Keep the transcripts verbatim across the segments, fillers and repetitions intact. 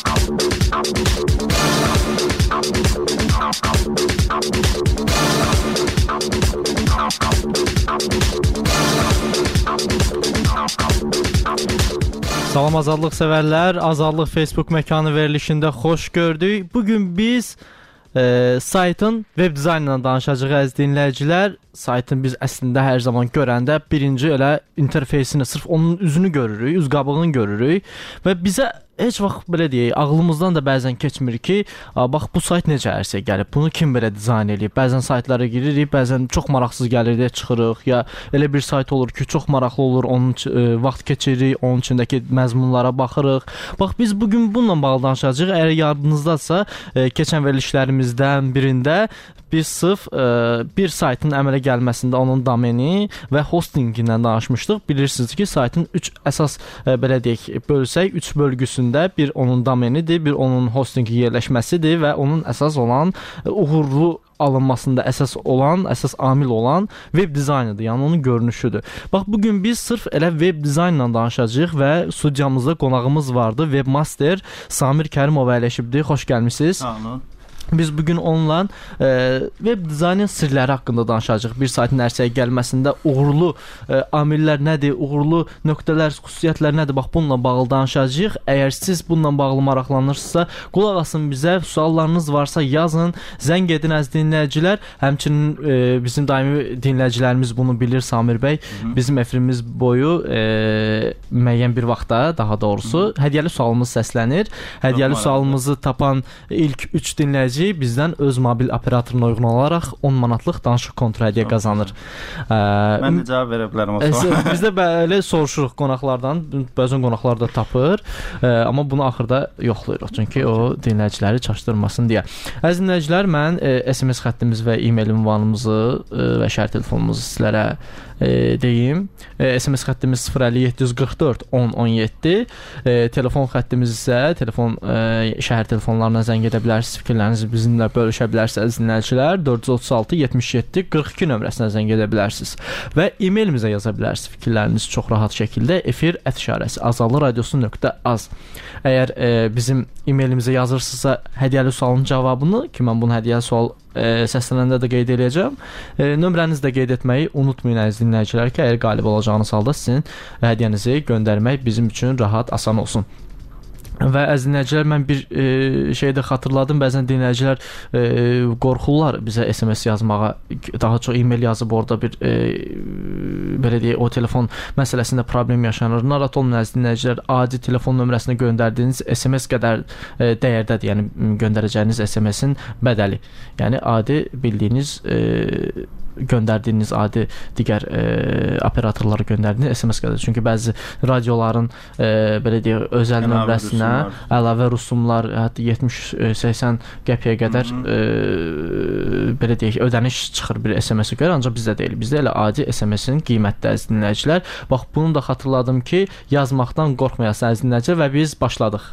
Salam azadlıq sevərlər, Azadlıq Facebook məkanı verilişində xoş gördük. Bugün biz e, saytın web dizaynından danışacağıq əziz dinləyicilər. Saytın biz əslində hər zaman görəndə birinci elə interfeysini, sırf onun üzünü görürük, üz qabığını görürük və bizə heç vaxt belə deyək, ağlımızdan da bəzən keçmir ki, bax bu sayt necə ərsə gəlib, bunu kim belə dizayn edib? Bəzən saytlara giririk, bəzən çox maraqsız gəlir deyə çıxırıq, ya elə bir sayt olur ki, çox maraqlı olur, onun e, vaxt keçiririk, onun içindəki məzmunlara baxırıq. Bax biz bugün bununla bağlı danışacağıq. Əgər yadınızdadsa, e, keçən verilişlərimizdən birində biz sırf e, bir saytın əmələ gəlməsində onun domeni və hostingindən danışmışdıq. Bilirsiniz ki, saytın üç əsas e, belə deyək, bölsək, üç bölgüsündə bir onun domenidir, bir onun hostingi yerləşməsidir və onun əsas olan e, uğurlu alınmasında əsas olan, əsas amil olan web dizaynıdır, yəni onun görünüşüdür. Bax, bugün biz sırf elə web dizaynla danışacağıq və studiyamızda qonağımız vardı, webmaster Samir Kərimov əyləşibdir. Xoş gəlmisiniz. Sağ olun. Biz bugün onunla e, web dizaynın sirləri haqqında danışacağıq. Bir saytın ərsəyə gəlməsində uğurlu e, amillər nədir, uğurlu nöqtələr, xüsusiyyətlər nədir? Bax, bununla bağlı danışacağıq. Əgər siz bununla bağlı maraqlanırsınızsa, qulaq asın bizə, suallarınız varsa yazın, zəng edin əziz dinləyicilər. Həmçinin e, bizim daimi dinləyicilərimiz bunu bilir, Samir bəy. Hı-hı. Bizim efirimiz boyu e, müəyyən bir vaxtda, daha doğrusu, Hı-hı. hədiyyəli sualımız səslənir. Hədiyyəli sualımızı tapan ilk üç dinləyici bizdən öz mobil operatoruna uyğun olaraq on manatlıq danışıq kontra hədiyyə qazanır. Ə, Mən də cavab verə bilərəm o suala. Biz də belə soruşuruq qonaqlardan, bəzən qonaqlar da tapır, ə, amma bunu axırda yoxlayırıq, çünki o dinləyiciləri çaşdırmasın deyə. Əziz dinləyicilər, mən ə, S M S xəttimiz və e-mail ünvanımızı ə, və şəhər telefonumuzu sizlərə ə, deyim. Ə, S M S xəttimiz sıfır əlli yeddi yüz qırx dörd on on yeddi, ə, telefon xəttimiz isə telefon ə, şəhər telefonlarına zəng edə bilərsiniz, fikirlərinizi bizimlə bölüşə bilərsiniz dinləyicilər. dörd yüz otuz altı yetmiş yeddi qırx iki nömrəsinə zəng edə bilərsiniz və e-mailimizə yaza bilərsiniz fikirlərinizi çox rahat şəkildə efir ət işarəsi azadlıq radiosu nöqtə az. Əgər e, bizim e-mailimizə yazırsınızsa hədiyyəli sualın cavabını, ki mən bunu hədiyyəli sual e, səslənəndə də qeyd edəcəm, e, nömrənizi də qeyd etməyi unutmayın əziz dinləyicilər ki, əgər qalib olacağınız halda sizin hədiyyənizi göndərmək bizim üçün rahat, asan olsun. Və əziz dinləyicilər, mən bir e, şey də xatırladım. Bəzən dinləyicilər e, qorxurlar bizə S M S yazmağa. Daha çox e-mail yazıb orada bir e, belə deyək, o telefon məsələsində problem yaşanır. Narahat olmayın əziz dinləyicilər. Adi telefon nömrəsinə göndərdiyiniz S M S qədər e, dəyərdədir. Yəni göndərəcəyiniz S M S-in bədəli. Yəni adi bildiyiniz e, göndərdiyiniz adi digər e, operatorlara göndərdiyiniz S M S qədər. Çünki bəzi radioların e, belə deyək, özəl yəni, nömrəsinə əlavə rüsumlar, hətta yetmiş səksən qəpiyə qədər e, belə deyək, ödəniş çıxır bir S M S-ə görə, ancaq bizdə deyil. Bizdə elə adi S M S-in qiymətli əziz dinləyicilər. Bax, bunu da xatırladım ki, yazmaqdan qorxmayasınız əziz dinləyicilər və biz başladıq.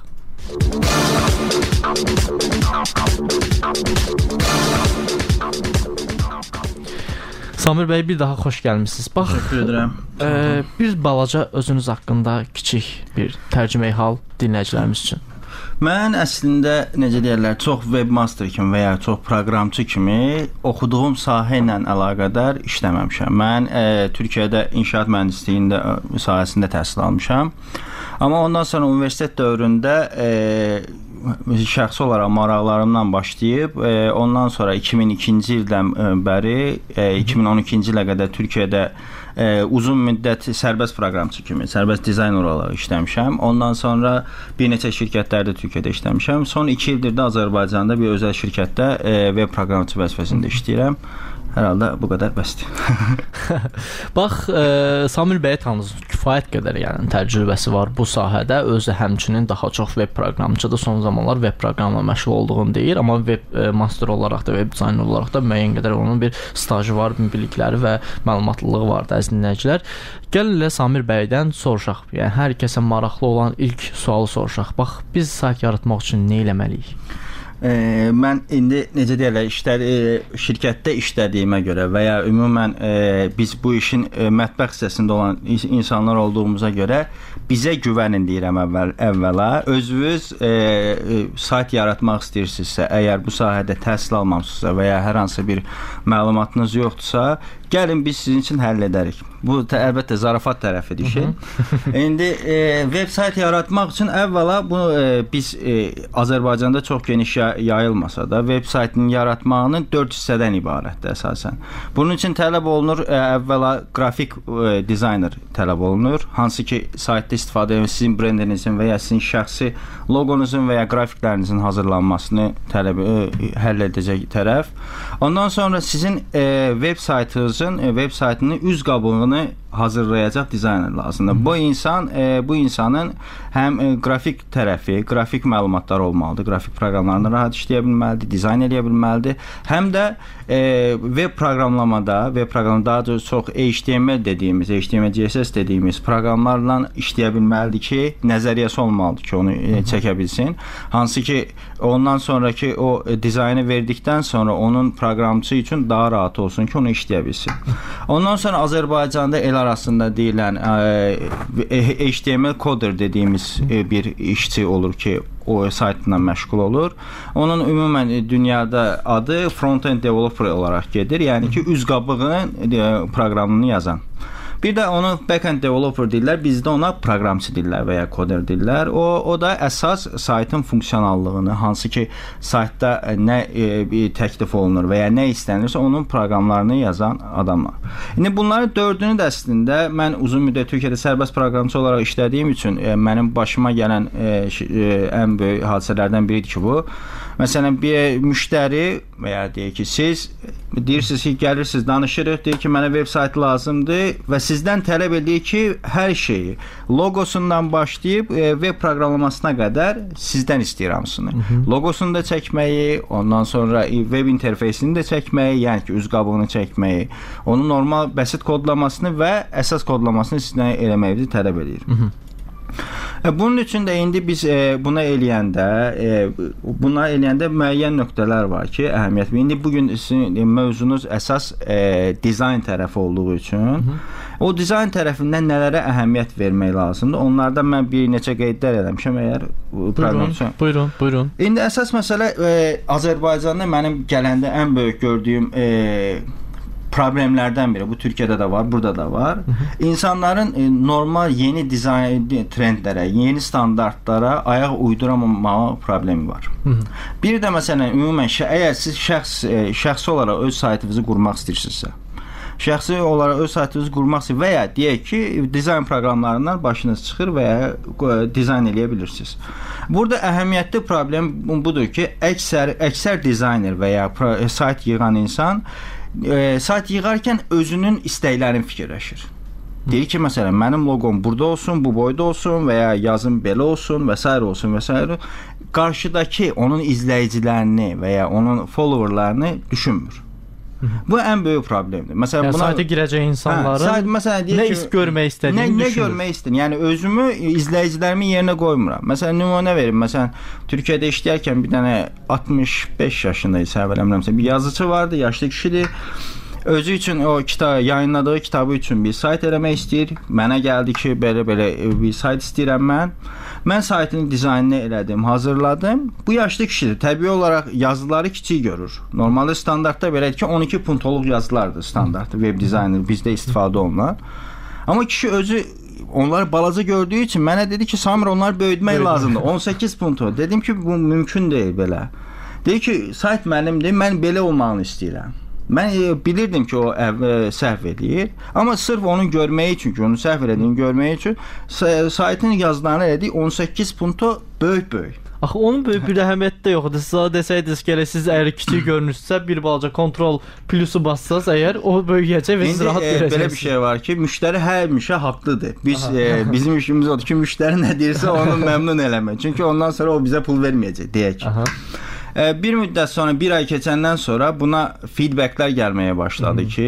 Samir bəy, bir daha xoş gəlmisiniz. Bax, təşəkkür edirəm. E, bir balaca özünüz haqqında kiçik bir tərcüməyi hal dinləyicilərimiz üçün. Mən əslində, necə deyirlər, çox webmaster kimi və ya çox proqramçı kimi oxuduğum sahə ilə əlaqədar işləməmişəm. Mən e, Türkiyədə inşaat mühəndisliyində sahəsində təhsil almışam. Amma ondan sonra universitet dövründə e, şəxsi olaraq maraqlarımdan başlayıb, e, ondan sonra iki min ikinci ildən bəri, e, iki min on ikinci ilə qədər Türkiyədə e, uzun müddət sərbəst proqramçı kimi, sərbəst dizayner olaraq işləmişəm. Ondan sonra bir neçə şirkətlərdə Türkiyədə işləmişəm. Son iki ildir də Azərbaycanda bir özəl şirkətdə e, web proqramçı vəzifəsində işləyirəm. Hər halda bu qədər bəsdir. Bax, e, Samir bəyə tanısınız, kifayət qədər yəni təcrübəsi var bu sahədə. Özü həmçinin daha çox web proqramçıdır. Son zamanlar web proqramla məşğul olduğunu deyir, amma web e, master olaraq da, web dizayner olaraq da müəyyən qədər onun bir stajı var, bilikləri və məlumatlılığı var da əziz dinləyicilər. Gəlin elə Samir bəydən soruşaq. Yəni hər kəsə maraqlı olan ilk sualı soruşaq. Bax, biz sayt yaratmaq üçün nə etməliyik? E, mən indi necə deyirlər, işlər e, şirkətdə işlədiyimə görə və ya ümumən e, biz bu işin e, mətbəx hissəsində olan insanlar olduğumuza görə bizə güvənin deyirəm əvvəl əvvəla. Özünüz e, e, sayt yaratmaq istəyirsinizsə, əgər bu sahədə təhsil almamısınızsa və ya hər hansı bir məlumatınız yoxdursa, gəlin biz sizin üçün həll edərik. Bu əlbəttə zarafat tərəfidir işin. İndi e, veb sayt yaratmaq üçün əvvəla bunu e, biz e, Azərbaycanda çox geniş yayılmasa da veb saytının yaratmağının dörd hissədən ibarətdir əsasən. Bunun üçün tələb olunur e, əvvəla qrafik e, dizayner tələb olunur. Hansı ki saytda istifadə edən sizin brendinizin və ya sizin şəxsi loqonuzun və ya qrafiklərinizin hazırlanmasını tələb e, həll edəcək tərəf. Ondan sonra sizin e, veb saytınızın e, veb saytının üz qabığını hazırlayacaq dizayner lazımdır. Bu insan e, bu insanın həm e, qrafik tərəfi, qrafik məlumatlar olmalıdır. Qrafik proqramlarını rahat işləyə bilməlidir, dizayn edə bilməlidir. Həm də e, veb proqramlamada, veb proqramda daha doğrusu çox H T M L dediyimiz, H T M L C S S dediyimiz proqramlarla işləyə bilməlidir ki, nəzəriyyəsi olmalıdır ki, onu e, çəkə bilsin. Hansı ki, ondan sonraki o e, dizaynı verdikdən sonra onun proqramçı üçün daha rahat olsun ki, onu işləyə bilsin. Ondan sonra Azərbaycanda el arasında deyilən e, H T M L coder dediyimiz e, bir işçi olur ki, o saytla məşğul olur. Onun ümumən dünyada adı front-end developer olaraq gedir. Yəni ki, üz qabığının e, proqramını yazan. Bir də onu back-end developer deyirlər, bizdə ona proqramçı deyirlər və ya koder deyirlər. O, o da əsas saytın funksionallığını, hansı ki, saytda nə e, təklif olunur və ya nə istənilirsə, onun proqramlarını yazan adamlar. İndi bunların dördünü də əslində mən uzun müddət Türkiyədə sərbəst proqramçı olaraq işlədiyim üçün e, mənim başıma gələn e, e, ən böyük hadisələrdən biridir ki, bu. Məsələn, bir müştəri və ya deyək ki, siz deyirsiniz ki, gəlirsiniz, danışırıq, deyir ki, mənə web saytı lazımdır və sizdən tələb edir ki, hər şeyi logosundan başlayıb e, web proqramlamasına qədər sizdən istəyir hamısını. Hı -hı. Logosunu da çəkməyi, ondan sonra web interfeysini də çəkməyi, yəni ki, üz qabığını çəkməyi, onun normal bəsit kodlamasını və əsas kodlamasını sizdən eləməyi tələb edir. Hı -hı. Bunun üçün də indi biz e, buna eləyəndə, e, buna eləyəndə müəyyən nöqtələr var ki, əhəmiyyətli. İndi bugün sizin mövzunuz əsas e, dizayn tərəfi olduğu üçün, hı -hı. o dizayn tərəfindən nələrə əhəmiyyət vermək lazımdır? Onlardan mən bir neçə qeydlər eləmişəm əgər proqram üçün. Buyurun, buyurun. İndi əsas məsələ e, Azərbaycanda mənim gələndə ən böyük gördüyüm e, problemlərdən biri. Bu Türkiyədə də var, burada da var. Hı -hı. İnsanların e, normal yeni dizayn trendlərə, yeni standartlara ayaq uyduramama problemi var. Hı -hı. Bir də məsələn ümumən əgər siz şəxs e, şəxsi olaraq öz saytınızı qurmaq istəyirsinizsə, şəxsi olaraq öz saytınızı qurmaq istəyir və ya deyək ki, dizayn proqramlarından başınız çıxır və ya dizayn eləyə bilirsiniz. Burada əhəmiyyətli problem budur ki, əksər əksər dizayner və ya sayt yığan insan E, sayt yığarkən özünün istəklərini fikirləşir. Deyir ki, məsələn, mənim loqom burada olsun, bu boyda olsun və ya yazım belə olsun və s. olsun və s. Qarşıdakı onun izləyicilərini və ya onun followerlarını düşünmür. Hı -hı. Bu ən böyük problemdir. Məsələn, yəni, buna sayta girəcək insanların hə, sayt, məsələn, nə ki, görmək istədiyini nə, düşünür. Nə görmək istəyir? Yəni özümü, izləyicilərimin yerinə qoymuram. Məsələn, nümunə verim. Məsələn, Türkiyədə işləyərkən bir dənə altmış beş yaşında isə əvvəlləmirəmsə bir yazıcı vardı, yaşlı kişidir. Özü üçün o kitab yayınladığı kitabı üçün bir sayt eləmək istəyir. Mənə gəldi ki, belə-belə bir sayt istəyirəm mən. Mən saytın dizaynını elədim, hazırladım. Bu yaşlı kişidir. Təbii olaraq yazıları kiçik görür. Normalde standartda belədir ki, on iki puntoluq yazılardır standartda web dizayner bizdə istifadə olunan. Amma kişi özü onları balaca gördüyü üçün mənə dedi ki, Samir onları böyütmək lazımdır. on səkkiz puntu. Dedim ki, bu mümkün deyil belə. Dedi ki, sayt mənimdir, mən belə olmağını istəyirəm. Mən e, bilirdim ki, o e, səhv edir. Amma sırf onun görməyi üçün ki, onu səhv elədiyini görməyi üçün saytın yazılarını elədik on səkkiz punto böyük-böyük. Axı onun böyük bir əhəmiyyəti də yoxdur. Siz desəydiniz ki, siz əgər kiçik görünürsə, bir balaca kontrol plusu bassaz, əgər o böyüyəcək və siz rahat e, görəcəksiniz. Belə bir şey var ki, müştəri həmişə haqlıdır. Biz e, bizim işimiz odur ki, müştəri nə deyirsə onu məmnun eləmək. Çünki ondan sonra o bizə pul verməyəcək, deyək. Aha. Bir müddət sonra, bir ay keçəndən sonra buna feedbacklər gəlməyə başladı ki,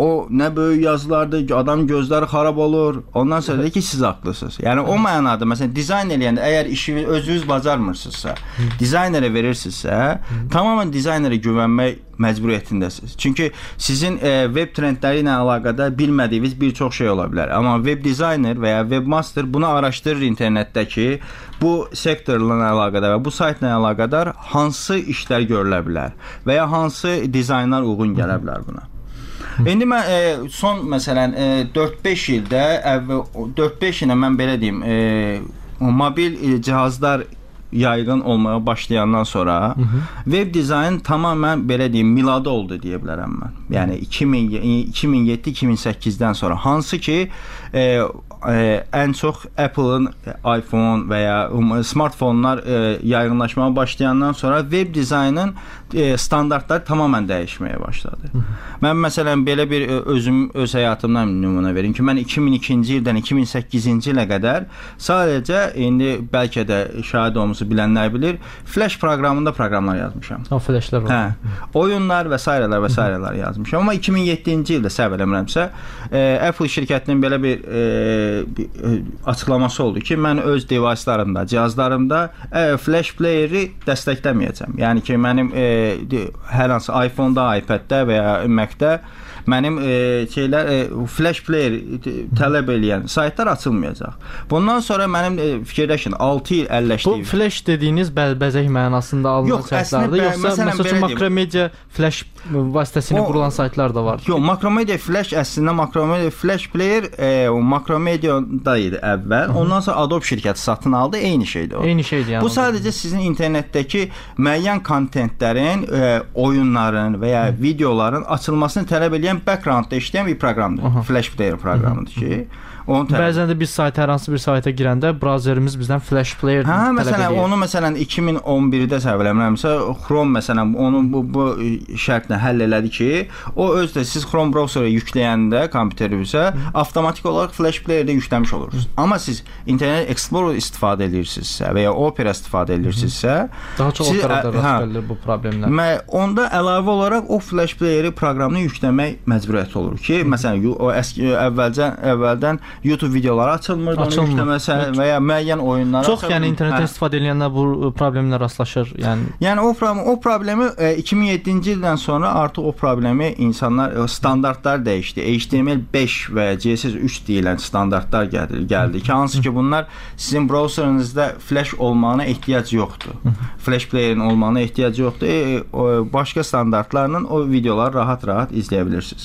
o nə böyük yazılardır ki, adam gözləri xarab olur. Ondan sonra deyir ki, siz haqlısınız. Yəni o mənada məsələn dizayn eləyəndə əgər işi özünüz bacarmırsınızsa, dizaynerə verirsinizsə, tamamilə dizaynerə güvənmək məcburiyyətindəsiniz. Çünki sizin e, web trendləri ilə əlaqədar bilmədiyiniz bir çox şey ola bilər. Amma web dizayner və ya webmaster bunu araşdırır internetdəki bu sektorla əlaqədar və bu saytla əlaqədar hansı işlər görülə bilər və ya hansı dizaynlar uyğun gələ bilər buna. İndi mən e, son məsələn e, dörd-beş ildə əvvəl dörd-beş ilə mən belə deyim, e, mobil e, cihazlar yaygın olmaya başlayandan sonra hı -hı. web dizayn tamamən belə deyim milada oldu deyə bilərəm mən. Yəni iki min yeddi iki min səkkizdən sonra hansı ki e, e, ən çox Apple-ın iPhone və ya smartfonlar e, yaygınlaşmaya başlayandan sonra web dizaynın e, standartları tamamən dəyişməyə başladı. Hı -hı. Mən məsələn belə bir özüm öz həyatımdan nümunə verim ki, mən iki min ikinci ildən iki min səkkizinci ilə qədər sadəcə indi bəlkə də şahid olmuş bilənlər bilir, Flash proqramında proqramlar yazmışam. O Flashlar var. Hə. Oyunlar və sairələr və sairələr yazmışam. Amma iki min yeddinci ildə səhv eləmirəmsə, e, Apple şirkətinin belə bir, e, bir e, açıqlaması oldu ki, mən öz device'larımda, cihazlarımda e, Flash player'i dəstəkləməyəcəm. Yəni ki, mənim e, hər hansı iPhone-da, iPad-də və ya Mac-də mənim e, şeylər e, Flash player tələb eləyən saytlar açılmayacaq. Bundan sonra mənim e, fikirləşin altı il əlləşdiyim. Bu Flash dediyiniz bəlbəzək mənasında alınan saytlardır, yoxsa məsəl üçün Makromedia Flash vasitəsilə qurulan saytlar da var? Yox, Makromedia Flash əslində Makromedia Flash player e, o Makromedia'da idi əvvəl. Hı -hı. Ondan sonra Adobe şirkəti satın aldı, eyni şeydir o. Eyni şeydir yəni. Bu sadəcə sizin internetdəki müəyyən kontentlərin, e, oyunların və ya videoların açılmasını tələb edən backgroundda işləyən bir proqramdır. Aha. Flash player proqramıdır ki, bəzən də biz sayt hər hansı bir sayta girəndə brauzerimiz bizdən Flash player hə, məsələn, onu məsələn iki min on birdə səhv eləmirəmsə, Chrome məsələn onu bu, bu şərtlə həll elədi ki, o öz də siz Chrome browserə yükləyəndə kompüterinizə avtomatik olaraq Flash playerdə yükləmiş olursunuz. Amma siz Internet Explorer istifadə edirsinizsə və ya Opera istifadə edirsinizsə, daha çox operada rast gəlir bu problemlər. Onda əlavə olaraq o Flash playeri proqramını yükləmək məcburiyyəti olur ki, məsələn, o əski əvvəlcən əvvəldən YouTube videoları açılmırdı, onu yükləməsə və ya müəyyən oyunlar çox, yəni internetdən istifadə edənlər bu problemlə rastlaşır. Yəni yəni o problem o problemi e, iki min yeddinci ildən sonra artıq o problemi insanlar standartlar dəyişdi. H T M L beş və ya C S S üç deyilən standartlar gəldi, gəldi ki, hansı ki bunlar sizin browserinizdə Flash olmağına ehtiyac yoxdur. Flash playerin olmağına ehtiyac yoxdur. E, o, başqa standartlarla o videoları rahat-rahat izləyə bilirsiniz.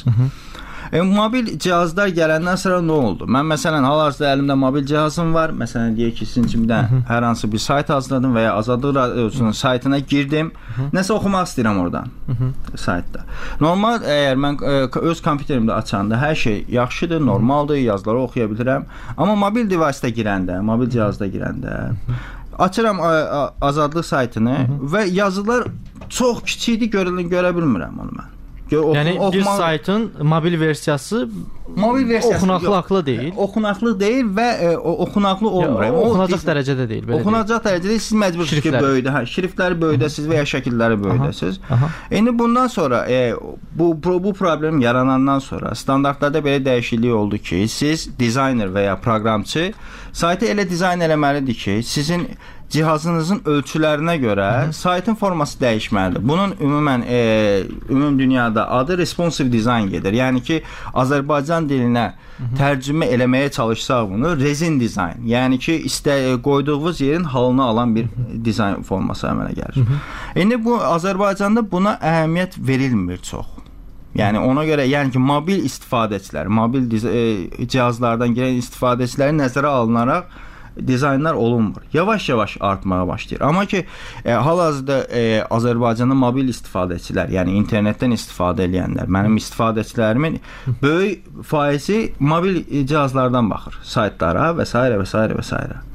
E, mobil cihazlar gələndən sonra nə oldu? Mən məsələn hal-hazırda əlimdə mobil cihazım var. Məsələn deyək ki, sizin üçün bir də hər hansı bir sayt hazırladım və ya Azadlıq Radiosunun saytına girdim. Nəsə oxumaq istəyirəm oradan saytda. Normal əgər mən e, öz kompüterimdə açanda hər şey yaxşıdır, normaldır, yazıları oxuya bilirəm. Amma mobil device-də girəndə, mobil cihazda girəndə açıram Azadlıq saytını və yazılar çox kiçikdir, görə, görə bilmirəm onu mən. Yəni oxuma... bir saytın mobil versiyası mobil versiyası oxunaqlı deyil. Oxunaqlı deyil və e, oxunaqlı olmur. Ya, oxunacaq o, dərəcədə deyil. Oxunacaq dərəcədə siz məcbursunuz ki, böyüdə, hə, şriftləri böyüdəsiz və ya şəkilləri böyüdəsiz. İndi bundan sonra e, bu bu problem yaranandan sonra standartlarda belə dəyişiklik oldu ki, siz dizayner və ya proqramçı saytı elə dizayn eləməlidir ki, sizin cihazınızın ölçülərinə görə Hı -hı. saytın forması dəyişməlidir. Bunun ümumən e, ümum dünyada adı responsive design gedir. Yəni ki, Azərbaycan dilinə Hı -hı. tərcümə eləməyə çalışsaq bunu resin dizayn. Yəni ki, istə qoyduğunuz yerin halını alan bir Hı -hı. dizayn forması əmələ gəlir. Hı -hı. İndi bu Azərbaycanda buna əhəmiyyət verilmir çox. Yəni ona görə yəni ki, mobil istifadəçilər, mobil e, cihazlardan gələn istifadəçilərin nəzərə alınaraq dizaynlar olunmur. Yavaş-yavaş artmağa başlayır. Amma ki, e, hal-hazırda e, Azərbaycanda mobil istifadəçilər, yəni internetdən istifadə edənlər, mənim istifadəçilərimin böyük faizi mobil cihazlardan baxır, saytlara və s. və s. və s.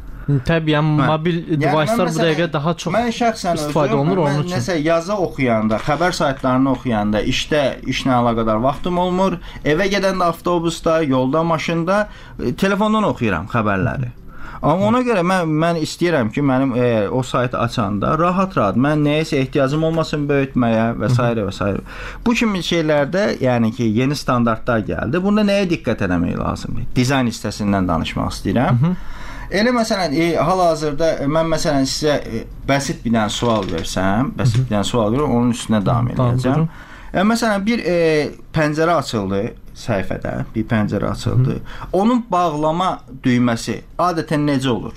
Təbii, mobil device'lar bu dəqiqə daha çox istifadə olunur onun üçün. Nəsə yazı oxuyanda, xəbər saytlarını oxuyanda, işdə işlə əlaqədar vaxtım olmur. Evə gedəndə avtobusda, yolda, maşında, telefondan oxuyuram xəbərləri. Amma ona görə mən mən istəyirəm ki, mənim e, o saytı açanda rahat-rahat mən nəyəsə ehtiyacım olmasın böyütməyə və s. və s. Bu kimi şeylərdə, yəni ki, yeni standartlar gəldi. Bunda nəyə diqqət etmək lazımdır? Dizayn hissəsindən danışmaq istəyirəm. Hı -hı. Elə məsələn, e, hal-hazırda mən məsələn sizə e, bəsit bir dənə sual versəm, bəsit bir dənə sual verirəm, onun üstünə davam edəcəm. E, məsələn, bir e, pəncərə açıldı səhifədə, bir pəncərə açıldı. Hı -hı. Onun bağlama düyməsi adətən necə olur?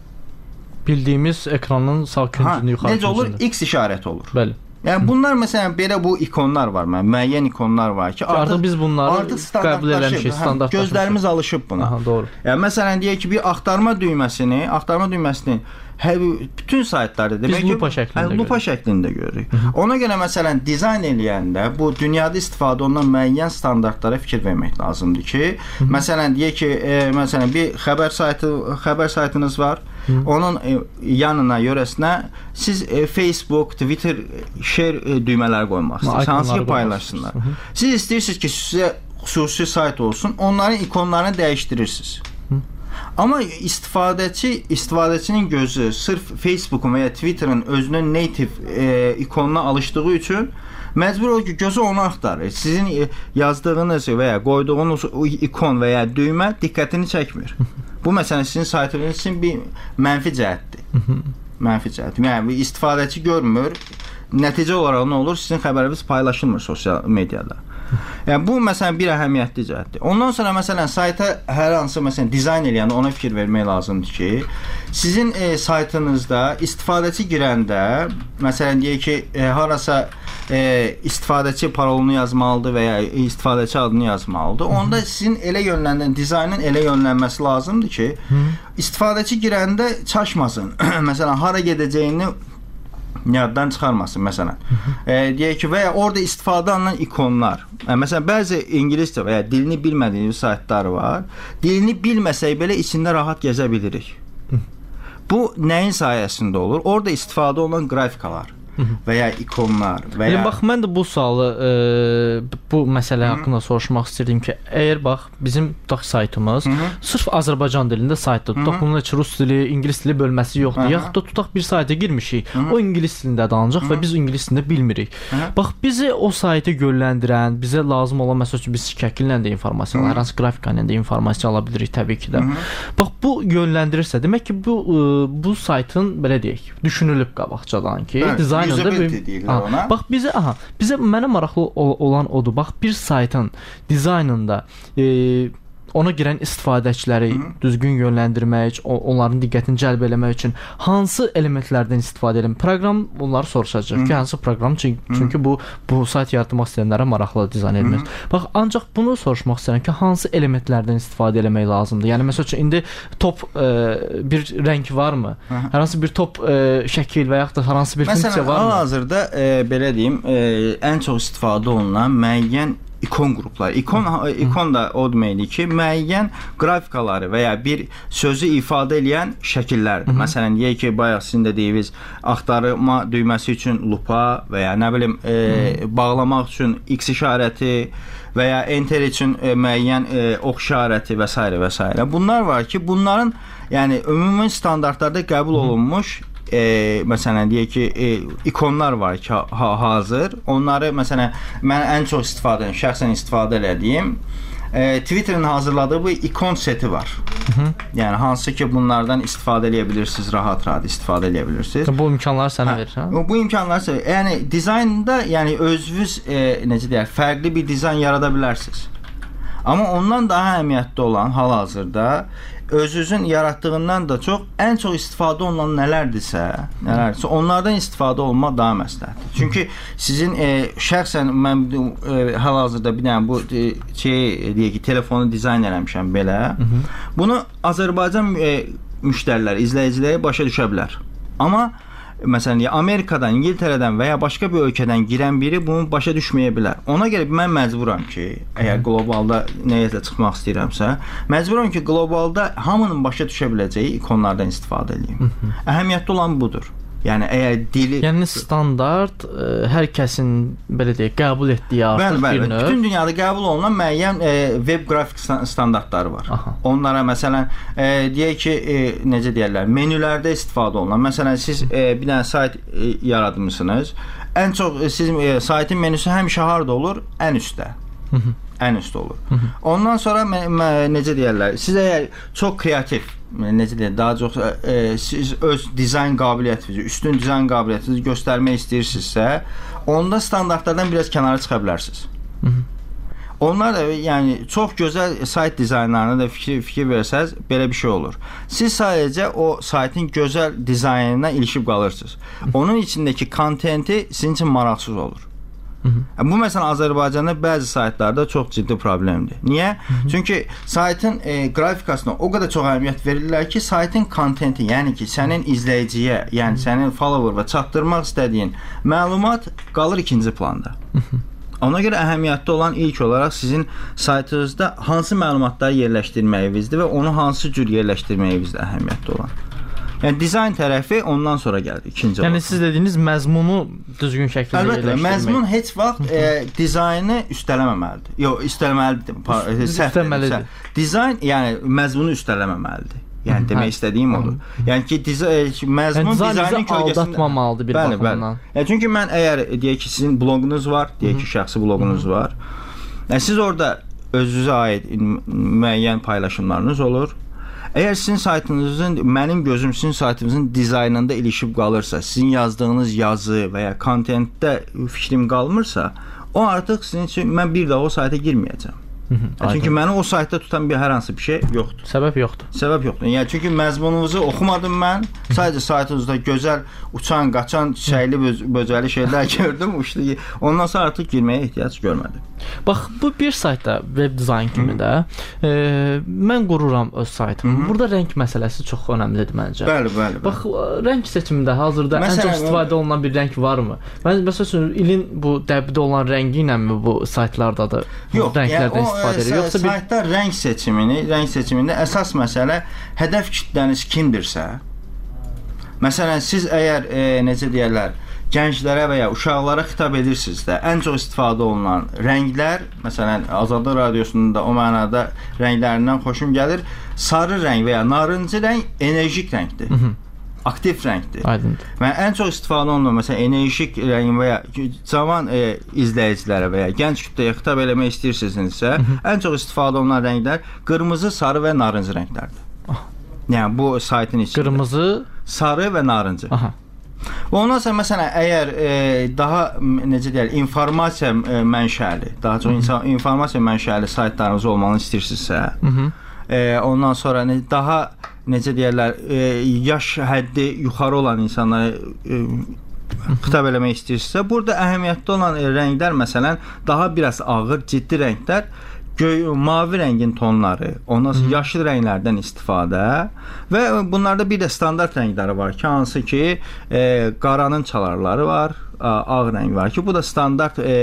Bildiyimiz ekranın sağ küncünü yuxarı necə olur? X işarəti olur. Bəli. Yəni bunlar məsələn belə bu ikonlar var, mən müəyyən ikonlar var ki, artıq, artıq biz bunları artıq qəbul eləmişik, standartlaşıb. Gözlərimiz alışıb buna. Aha, doğru. Yəni məsələn deyək ki, bir axtarma düyməsini, axtarma düyməsini hə, bütün saytlarda demək biz ki, lupa şəklində, hə, lupa şəklində görürük. Hı -hı. Ona görə məsələn dizayn eləyəndə bu dünyada istifadə olunan müəyyən standartlara fikir vermək lazımdır ki, Hı -hı. məsələn deyək ki, e, məsələn bir xəbər saytı, xəbər saytınız var. Hı. Onun e, yanına, yörəsinə siz e, Facebook, Twitter, share e, düymələri qoymaq istəyirsiniz. Hansı ki paylaşsınlar. Hı -hı. Siz istəyirsiniz ki, sizə xüsusi sayt olsun, onların ikonlarını dəyişdirirsiniz. Hı. Amma istifadəçi, istifadəçinin gözü sırf Facebook'un və ya Twitter'ın özünün native e, ikonuna alışdığı üçün məcbur olur ki, gözü onu axtarır. Sizin yazdığınız və ya qoyduğunuz ikon və ya düymə diqqətini çəkmir. Bu məsələn sizin saytınız üçün bir mənfi cəhətdir. Mənfi cəhət. Yəni istifadəçi görmür. Nəticə olaraq nə olur? Sizin xəbəriniz paylaşılmır sosial mediada. Yəni bu məsələn bir əhəmiyyətli cəhətdir. Ondan sonra məsələn sayta hər hansı məsələn dizayn eləyəndə ona fikir vermək lazımdır ki, sizin e, saytınızda istifadəçi girəndə məsələn deyək ki, e, harasa e, istifadəçi parolunu yazmalıdır və ya istifadəçi adını yazmalıdır. Onda Hı -hı. sizin elə yönləndirən dizaynın elə yönlənməsi lazımdır ki, Hı -hı. istifadəçi girəndə çaşmasın. Məsələn hara gedəcəyini yaddan çıxarmasın məsələn. E, deyək ki, və ya orada istifadə olunan ikonlar. E, məsələn, bəzi ingiliscə və ya dilini bilmədiyimiz saytlar var. Dilini bilməsək belə içində rahat gəzə bilirik. Bu nəyin sayəsində olur? Orada istifadə olunan qrafikalar və ya ikonlar və ya... Yəni, bax, mən də bu sualı, e, bu məsələ haqqında soruşmaq istəyirdim ki, əgər bax, bizim tutaq saytımız Hı -hı. sırf Azərbaycan dilində saytdır. Tutaq bunun heç rus dili, ingilis dili bölməsi yoxdur. Hı -hı. Yaxud da tutaq bir sayta girmişik, Hı -hı. o ingilis dilində danacaq və biz ingilis dilində bilmirik. Hı -hı. Bax, bizi o sayta yönləndirən, bizə lazım olan, məsəl üçün, biz şəkillə də informasiya, hər hansı qrafika ilə də informasiya ala bilirik təbii ki də. Hı -hı. Bax, bu yönləndirirsə, demək ki, bu, bu saytın, belə deyək, düşünülüb qabaqcadan ki, Hə, dizayn Aha, bax bizə aha, bizə mənə maraqlı olan odur. Bax bir saytın dizaynında e, ona girən istifadəçiləri Hı -hı. düzgün yönləndirmək, onların diqqətini cəlb eləmək üçün hansı elementlərdən istifadə edim? Proqram onları soruşacaq Hı -hı. ki, hansı proqram? Çünki, çünki bu bu sayt yaratmaq istəyənlərə maraqlı dizayn edilir. Bax, ancaq bunu soruşmaq istəyirəm ki, hansı elementlərdən istifadə eləmək lazımdır? Yəni məsəl üçün indi top e, bir rəng varmı? Hı -hı. Hər hansı bir top e, şəkil və yaxud da hər hansı bir Məsələn, funksiya varmı? Məsələn, hal-hazırda e, belə deyim, e, ən çox istifadə olunan müəyyən ikon qrupları. İkon ikon da o deməkdir ki, müəyyən qrafikaları və ya bir sözü ifadə edən şəkillərdir. Hı -hı. Məsələn, deyək ki, bayaq sizin də deyiniz, axtarma düyməsi üçün lupa və ya nə bilim, e, bağlamaq üçün X işarəti və ya enter üçün e, müəyyən e, ox işarəti və s. və s. Bunlar var ki, bunların yəni ümumi standartlarda qəbul olunmuş E, məsələn deyək ki, e, ikonlar var ki, ha, hazır. Onları məsələn mən ən çox istifadə edirəm, şəxsən istifadə elədiyim e, Twitter'ın hazırladığı bu ikon seti var. Hı -hı. Yəni hansı ki bunlardan istifadə edə bilirsiniz, rahat-rahat istifadə edə bilirsiniz. Bu imkanları sənə verir, hə? Bu imkanları sənə. Yəni dizaynda, yəni özünüz e, necə deyək, fərqli bir dizayn yarada bilərsiniz. Amma ondan daha əhəmiyyətli olan hal-hazırda özünüzün yaratdığından da çox ən çox istifadə olunan nələrdirsə, nələrdirsə onlardan istifadə olmaq daha məsləhətdir. Çünki sizin e, şəxsən mən e, hal-hazırda bir dənə bu e, şey deyək ki, telefonu dizayn eləmişəm belə. Hı -hı. Bunu Azərbaycan e, müştərilər, izləyiciləri başa düşə bilər. Amma məsələn, Amerikadan, İngiltərədən və ya başqa bir ölkədən girən biri bunu başa düşməyə bilər. Ona görə mən məcburam ki, əgər qlobalda nəyisə çıxmaq istəyirəmsə, məcburam ki, qlobalda hamının başa düşə biləcəyi ikonlardan istifadə edeyim. Əhəmiyyətli olan budur. Yəni əgər dili yəni standart ə, hər kəsin belə deyək qəbul etdiyi artıq bəli, bəli. bir növ. Bütün dünyada qəbul olunan müəyyən e, web qrafik standartları var. Aha. Onlara məsələn e, deyək ki, e, necə deyirlər, menülərdə istifadə olunan. Məsələn siz e, bir dənə sayt e, yaratmısınız. Ən çox e, sizin e, saytın menüsü həmişə harda olur? Ən üstdə. Hı -hı. Ən üstdə olur. Hı -hı. Ondan sonra mə, mə, necə deyirlər? Siz əgər çox kreativ, necə deyirlər, daha çox e, siz öz dizayn qabiliyyətinizi, üstün dizayn qabiliyyətinizi göstərmək istəyirsinizsə, onda standartlardan biraz kənara çıxa bilərsiniz. Hı -hı. Onlar da yəni çox gözəl sayt dizaynlarına da fikir fikir versəz belə bir şey olur. Siz sadəcə o saytın gözəl dizaynına ilişib qalırsınız. Onun içindəki kontenti sizin üçün maraqsız olur. Hı -hı. Bu məsələn Azərbaycanda bəzi saytlarda çox ciddi problemdir. Niyə? Hı -hı. Çünki saytın e, qrafikasına o qədər çox əhəmiyyət verirlər ki, saytın kontenti, yəni ki, sənin izləyiciyə, yəni sənin follower'a çatdırmaq istədiyin məlumat qalır ikinci planda. Hı -hı. Ona görə əhəmiyyətli olan ilk olaraq sizin saytınızda hansı məlumatları yerləşdirməyinizdir və onu hansı cür yerləşdirməyinizdir əhəmiyyətli olan. Yəni dizayn tərəfi ondan sonra gəldi, ikinci olaraq. Yəni siz dediyiniz məzmunu düzgün şəkildə Əlbəttə, yerləşdirmək. məzmun heç vaxt e, dizaynı üstələməməlidir. Yox, üstələməlidir. Üstələməlidir. Dizayn, yəni məzmunu üstələməməlidir. Yəni demək istədiyim odur. Yəni ki, dizayn məzmun yəni, dizaynın kölgəsində aldatmamalıdır bir bəli, baxımdan. Bəli. Yəni çünki mən əgər deyək ki, sizin bloqunuz var, deyək ki, şəxsi bloqunuz var. Yəni siz orada özünüzə aid müəyyən paylaşımlarınız olur. Əgər sizin saytınızın, mənim gözüm sizin saytınızın dizaynında ilişib qalırsa, sizin yazdığınız yazı və ya kontentdə fikrim qalmırsa, o artıq sizin üçün mən bir daha o sayta girməyəcəm. Hı -hı, çünki məni o saytda tutan bir hər hansı bir şey yoxdur. Səbəb yoxdur. Səbəb yoxdur. Yəni çünki məzmununuzu oxumadım mən. Sadəcə saytınızda gözəl uçan, qaçan, çiçəkli, böcəli şeylər gördüm, uçdu. Ondan sonra artıq girməyə ehtiyac görmədim. Bax, bu bir saytda web dizayn kimi də e, mən qururam öz saytımı. Hı -hı. Burada rəng məsələsi çox önəmlidir məncə. Bəli, bəli. Bax, rəng seçimində hazırda məsələn, ən çox istifadə olunan bir rəng varmı? Mən məsələn ilin bu dəbdə olan rəngi ilənmi bu saytlardadır? Yox, rənglərdən yəni, istifadə edir. Yoxsa bir saytda rəng seçimini, rəng seçimində əsas məsələ hədəf kitləniz kimdirsə. Məsələn, siz əgər e, necə deyirlər, gənclərə və ya uşaqlara xitab edirsinizsə, ən çox istifadə olunan rənglər, məsələn, Azadlıq Radiosunun da o mənada rənglərindən xoşum gəlir. Sarı rəng və ya narıncı rəng enerjik rəngdir. Hı -hı. Aktiv rəngdir. Aydındır. Və ən çox istifadə olunan məsələn enerjik rəng və ya cavan e, izləyicilərə və ya gənc kütləyə xitab eləmək istəyirsinizsə, ən çox istifadə olunan rənglər qırmızı, sarı və narıncı rənglərdir. Ah. Yəni bu saytın içində. Qırmızı, sarı və narıncı. Aha. Və ondan sonra məsələn əgər e, daha necə deyirlər, informasiya e, mənşəli, daha çox insan informasiya mənşəli saytlarınız olmalı istəyirsinizsə, hı -hı. E, ondan sonra ne, daha necə deyirlər, e, yaş həddi yuxarı olan insanlara e, xitab eləmək istəyirsinizsə, burada əhəmiyyətli olan e, rənglər məsələn daha biraz ağır, ciddi rənglər, göy, mavi rəngin tonları, ondan sonra yaşıl rənglərdən istifadə və bunlarda bir də standart rəngləri var ki, hansı ki e, qaranın çalarları var, ağ rəng var ki, bu da standart e,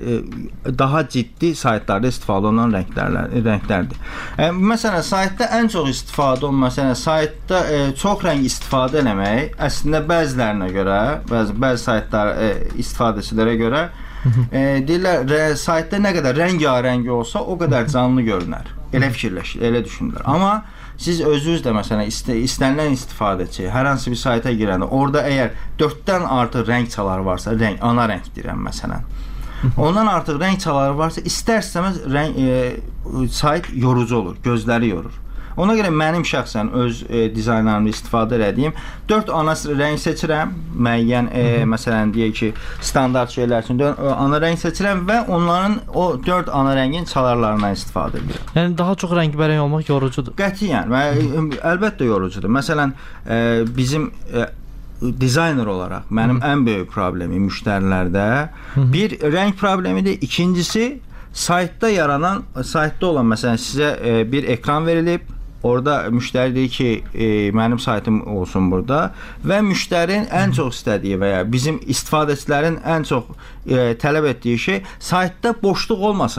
e, daha ciddi saytlarda istifadə olunan rənglərlər, rənglərdir. E, məsələn, saytda ən çox istifadə olunan, məsələn, saytda e, çox rəng istifadə eləmək əslində bəzilərinə görə, bəzi bəzi saytlar e, istifadəçilərə görə e, deyirlər, saytda nə qədər rəngarəng olsa, o qədər canlı görünər. Elə fikirləşir, elə düşünürlər. Amma siz özünüz də məsələn ist istənilən istifadəçi hər hansı bir sayta girəndə orada əgər dörddən artıq rəng çaları varsa, rəng ana rəng deyirəm məsələn. Ondan artıq rəng çaları varsa, istər-istəməz rəng e, sayt yorucu olur, gözləri yorur. Ona görə mənim şəxsən öz e, dizaynlarımda istifadə etdiyim dörd ana rəng seçirəm. Müəyyən e, məsələn deyək ki, standart şeylər üçün dörd ana rəng seçirəm və onların o dörd ana rəngin çalarlarından istifadə edirəm. Yəni daha çox rəngbərəng olmaq yorucudur. Qətiyyən və əlbəttə yorucudur. Məsələn, e, bizim e, dizayner olaraq mənim Hı. ən böyük problemim müştərilərdə Hı. bir rəng problemidir. İkincisi saytda yaranan, saytda olan məsələn sizə e, bir ekran verilib. Orada müştəri deyir ki, e, mənim saytım olsun burada və müştərinin ən çox istədiyi və ya bizim istifadəçilərin ən çox e, tələb etdiyi şey saytda boşluq olmasın.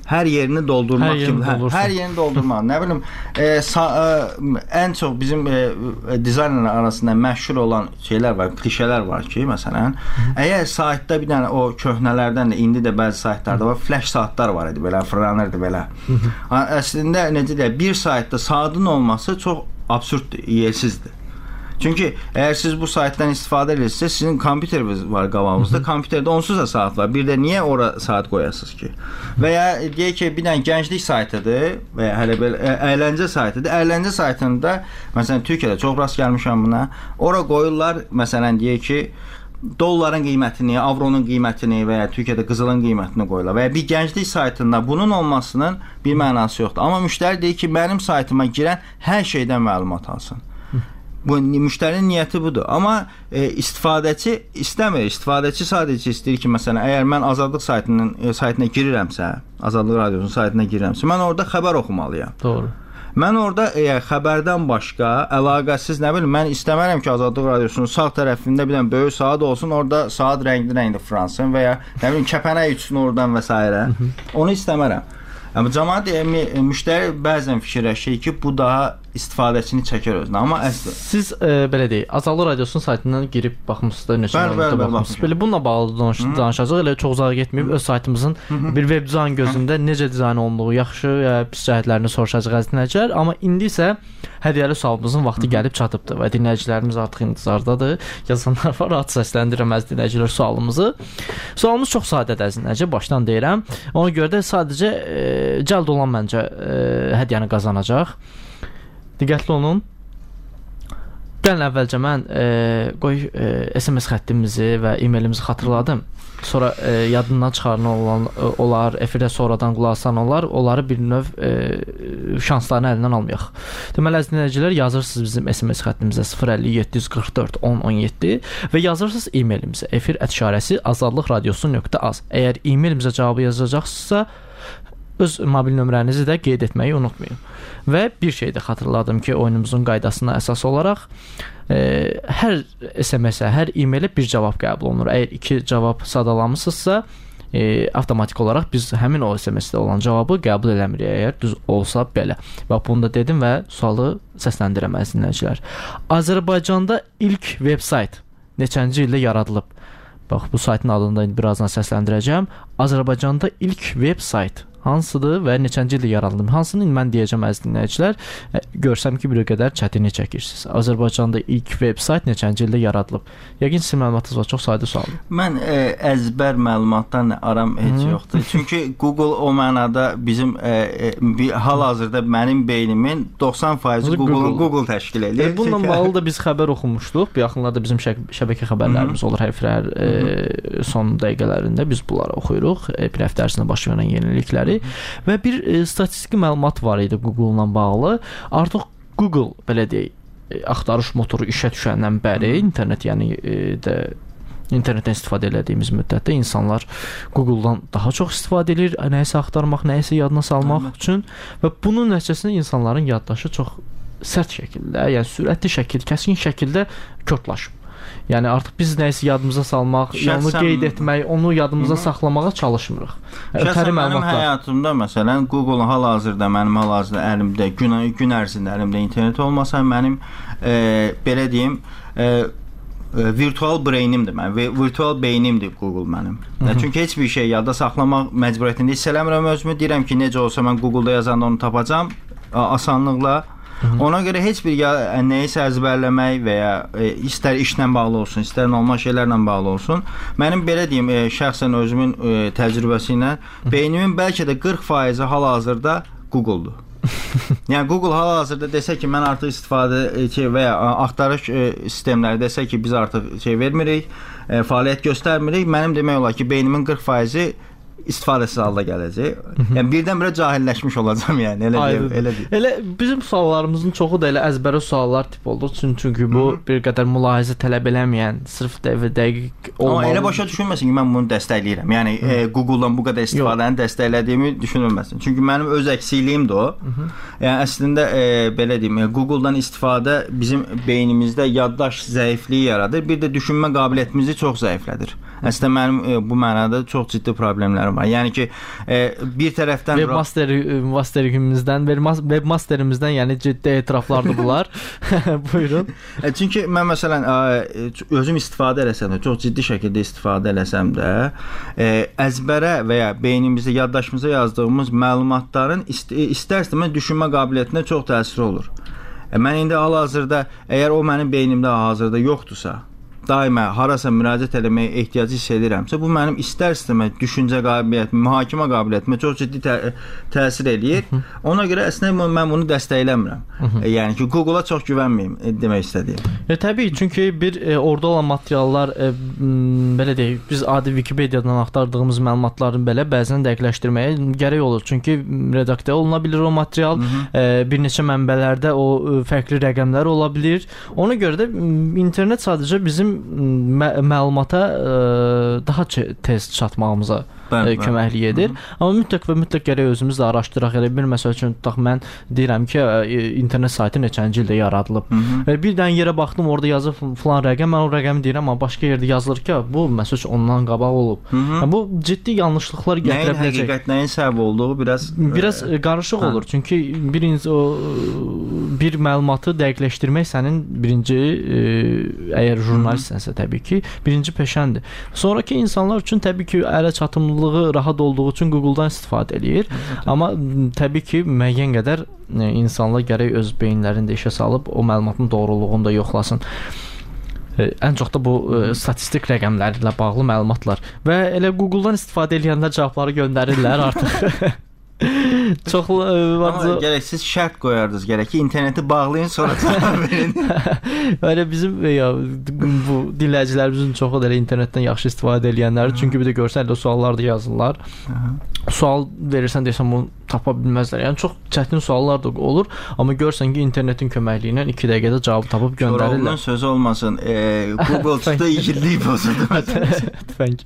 hər yerini doldurmaq hər yerini kimi, hə, hər yerini doldurmaq. Nə bilim, e, sa, e, ən çox bizim e, dizaynerlər arasında məşhur olan şeylər var, klişələr var ki, məsələn, əgər saytda bir dənə o köhnələrdən də indi də bəzi saytlarda var, flash saatlar var idi belə, fırlanırdı belə. Əslində necə deyək, bir saytda saatın olması çox absurddur, yersizdir. Çünki əgər siz bu saytdan istifadə edirsiniz, sizin kompüteriniz var qabağınızda, kompüterdə onsuz da saat var. Bir də niyə ora saat qoyasınız ki? Və ya deyək ki, bir dənə gənclik saytıdır və ya hələ belə əyləncə saytıdır. Əyləncə saytında, məsələn, Türkiyədə çox rast gəlmişəm buna. Ora qoyurlar, məsələn, deyək ki, dolların qiymətini, avronun qiymətini və ya Türkiyədə qızılın qiymətini qoyurlar. Və ya bir gənclik saytında bunun olmasının bir mənası yoxdur. Amma müştəri deyir ki, mənim saytıma girən hər şeydən məlumat alsın. Bu müştərinin niyyəti budur. Amma e, istifadəçi istəmir. İstifadəçi sadəcə istəyir ki, məsələn, əgər mən Azadlıq saytının e, saytına girirəmsə, Azadlıq radiosunun saytına girirəmsə, mən orada xəbər oxumalıyam. Doğru. Mən orada e, xəbərdən başqa əlaqəsiz, nə bilim, mən istəmərəm ki, Azadlıq radiosunun sağ tərəfində bir dənə böyük saat olsun, orada saat rəngli-rəngli fıransın və ya nə bilim kəpənək uçsun oradan və s. Onu istəmərəm. Amma cəmaət e, müştəri bəzən fikirləşir ki, bu daha istifadəçini çəkər özünə. Amma əslində siz e, belə deyək, Azadlıq radiosunun saytından girib baxmısınız, neçə məlumatlara baxmısınız. Belə bununla bağlı danış danışacağıq. Elə çox uzağa getməyib öz saytımızın bir web dizayn gözündə necə dizayn olunduğu, yaxşı ya pis cəhətlərini soruşacağıq əziz dinləyicilər. Amma indi isə hədiyyəli sualımızın vaxtı gəlib çatıbdır və dinləyicilərimiz artıq intizardadır. Yazanlar var, rahat səsləndirirəm əziz dinləyicilər sualımızı. Sualımız çox sadədir əziz dinləyicilər, başdan deyirəm. Ona görə də sadəcə e, cəld olan məncə e, hədiyyəni qazanacaq. Diqqətli olun. Gəlin əvvəlcə mən e, qoy e, S M S xəttimizi və e-mailimizi xatırladım. Sonra e, yadından çıxaran olan e, olar, efirdə sonradan qulaq asan olar, onları bir növ e, şanslarını əlindən almayaq. Deməli əziz dinləyicilər, yazırsınız bizim S M S xəttimizə sıfır əlli yeddi yüz qırx dörd on on yeddi və yazırsınız e-mailimizə efir at işarəsi azadlıq radiosu nöqtə az. Əgər e-mailimizə cavabı yazacaqsınızsa, öz mobil nömrənizi də qeyd etməyi unutmayın. Və bir şey də xatırladım ki, oyunumuzun qaydasına əsas olaraq e, hər S M S-ə, hər e-mailə bir cavab qəbul olunur. Əgər iki cavab sadalamısınızsa, e, avtomatik olaraq biz həmin o S M S-də olan cavabı qəbul eləmirik, əgər düz olsa belə. Bax, bunu da dedim və sualı səsləndirəm əziz dinləyicilər. Azərbaycanda ilk veb-sayt neçənci ildə yaradılıb? Bax, bu saytın adını da birazdan səsləndirəcəm. Azərbaycanda ilk veb-sayt hansıdır və neçənci ildə yaradılıb? Hansını mən deyəcəm əziz dinləyicilər. Görsəm ki, bir qədər çətinlik çəkirsiniz. Azərbaycanda ilk veb-sayt neçənci ildə yaradılıb? Yəqin sizin məlumatınız var, çox sadə sualdır. Mən e, əzbər məlumatlarla aram heç Hı. yoxdur. Çünki Google o mənada bizim e, e, hal-hazırda mənim beynimin doxsan faizi Google, Google. Google təşkil edir. E, bununla bağlı da biz xəbər oxumuşduq. Bu yaxınlarda bizim şəbəkə xəbərlərimiz Hı. olur hər hər e, son dəqiqələrində biz bunları oxuyuruq. E, bir həftə ərzində baş verən yenilikləri. Və bir e, statistiki məlumat var idi Google-la bağlı. Artıq Google, belə deyək, e, axtarış motoru işə düşəndən bəri internet, yəni e, də internetdən istifadə etdiyimiz müddətdə insanlar Google-dan daha çox istifadə edir, nəyisə axtarmaq, nəyisə yadına salmaq Hı. üçün və bunun nəticəsində insanların yaddaşı çox sərt şəkildə, yəni sürətli şəkildə, kəskin şəkildə körtlaşıb. Yəni artıq biz nəyisə yadımıza salmaq, onu qeyd etmək, onu yadımıza Hı-hı. saxlamağa çalışmırıq. Şəxsən mənim həyatımda məsələn Google hal-hazırda mənim hal-hazırda əlimdə gün, gün ərzində əlimdə internet olmasa mənim e, belə deyim e, e, virtual brainimdir mənim, virtual beynimdir Google mənim. Hı-hı. Çünki heç bir şey yadda saxlamaq məcburiyyətində hiss eləmirəm özümü. Deyirəm ki, necə olsa mən Google-da yazanda onu tapacam asanlıqla. Hı-hı. Ona görə heç bir ya, nəyisə əzbərləmək və ya e, istər işlə bağlı olsun, istər normal şeylərlə bağlı olsun. Mənim belə deyim, e, şəxsən özümün e, təcrübəsi ilə beynimin bəlkə də qırx faizi hal-hazırda Google-dur. Yəni Google hal-hazırda desə ki, mən artıq istifadə e, və ya axtarış e, sistemləri desə ki, biz artıq şey vermirik, e, fəaliyyət göstərmirik, mənim demək olar ki, beynimin qırx faizi istifadəsiz halda gələcək. Yəni birdən-birə cahilləşmiş olacağam, yəni elə deyim, elə deyim. Elə bizim suallarımızın çoxu da elə əzbərə suallar tip oldu. Çünki bu Hı-hı. bir qədər mülahizə tələb eləməyən, sırf dəqiq olmalı. Amma elə başa düşülməsin ki, mən bunu dəstəkləyirəm. Yəni e, Google-dan bu qədər istifadəni dəstəklədiyimi düşünülməsin. Çünki mənim öz əksiyiliyim də o. Hı-hı. Yəni əslində e, belə deyim, Google-dan istifadə bizim beynimizdə yaddaş zəifliyi yaradır. Bir də düşünmə qabiliyyətimizi çox zəiflədir. Əslində mənim e, bu mənada çox ciddi problemlər problemlərim var. Yəni ki, e, bir tərəfdən webmaster masterimizdən, webmasterimizdən, yəni ciddi etiraflardır bunlar. Buyurun. E, çünki mən məsələn özüm istifadə eləsəm də, çox ciddi şəkildə istifadə eləsəm də, e, əzbərə və ya beynimizdə, yaddaşımıza yazdığımız məlumatların istər-istəməz düşünmə qabiliyyətinə çox təsiri olur. E, mən indi hal-hazırda, əgər o mənim beynimdə hazırda yoxdursa, daima harasa müraciət eləməyə ehtiyacı hiss edirəmsə, bu mənim istər-istəməz düşüncə qabiliyyətimə, mühakimə qabiliyyətimə çox ciddi tə təsir eləyir. Ona görə əslində mən bunu dəstəkləmirəm. E, yəni ki, Google-a çox güvənməyim e, demək istədiyim. E, təbii, çünki bir e, orada olan materiallar, e, belə deyək, biz adi Wikipediyadan axtardığımız məlumatların belə bəzən dəqiqləşdirməyə gərək olur. Çünki redaktə oluna bilir o material, e, bir neçə mənbələrdə o e, fərqli rəqəmlər ola bilir. Ona görə də internet sadəcə bizim mə məlumata ə, daha tez çatmağımıza ə, köməklik edir. Hı -hı. Amma mütləq və mütləq gərək özümüz də araşdıraq. Elə bir məsəl üçün tutaq, mən deyirəm ki, ə, internet saytı neçənci ildə yaradılıb. Hı -hı. Bir dənə yerə baxdım, orada yazıb falan rəqəm, mən o rəqəmi deyirəm, amma başqa yerdə yazılır ki, bu məsəl üçün ondan qabaq olub. Hı -hı. Yəni, bu ciddi yanlışlıqlar gətirə biləcək. Nəyin həqiqət, nəyin səbəb olduğu biraz biraz ə, qarışıq hə. olur. Çünki birinci o bir məlumatı dəqiqləşdirmək sənin birinci ə, əgər jurnalistsənsə təbii ki, birinci peşəndir. Sonrakı insanlar üçün təbii ki, ələ çatımlılığı rahat olduğu üçün Google-dan istifadə eləyir. Evet. Amma təbii ki, müəyyən qədər e, insanlar gərək öz beyinlərində işə salıb o məlumatın doğruluğunu da yoxlasın. E, ən çox da bu e, statistik rəqəmlərlə bağlı məlumatlar. Və elə Google-dan istifadə edənlər cavabları göndərirlər artıq. Çox amma gərək siz şərt qoyardınız, gərək ki, interneti bağlayın, sonra cavab verin. Elə bizim ya, bu dinləyicilərimizin çoxu da elə internetdən yaxşı istifadə edənlərdir. Çünki bir də görsən elə suallar da yazırlar. Aha. Sual verirsən desən bunu tapa bilməzlər. Yəni çox çətin suallar da olur, amma görsən ki, internetin köməkliyi ilə iki dəqiqədə cavab tapıb göndərirlər. Sonra onun sözü olmasın. E, Google çıxdı igidlik pozuldu. Tüfəng.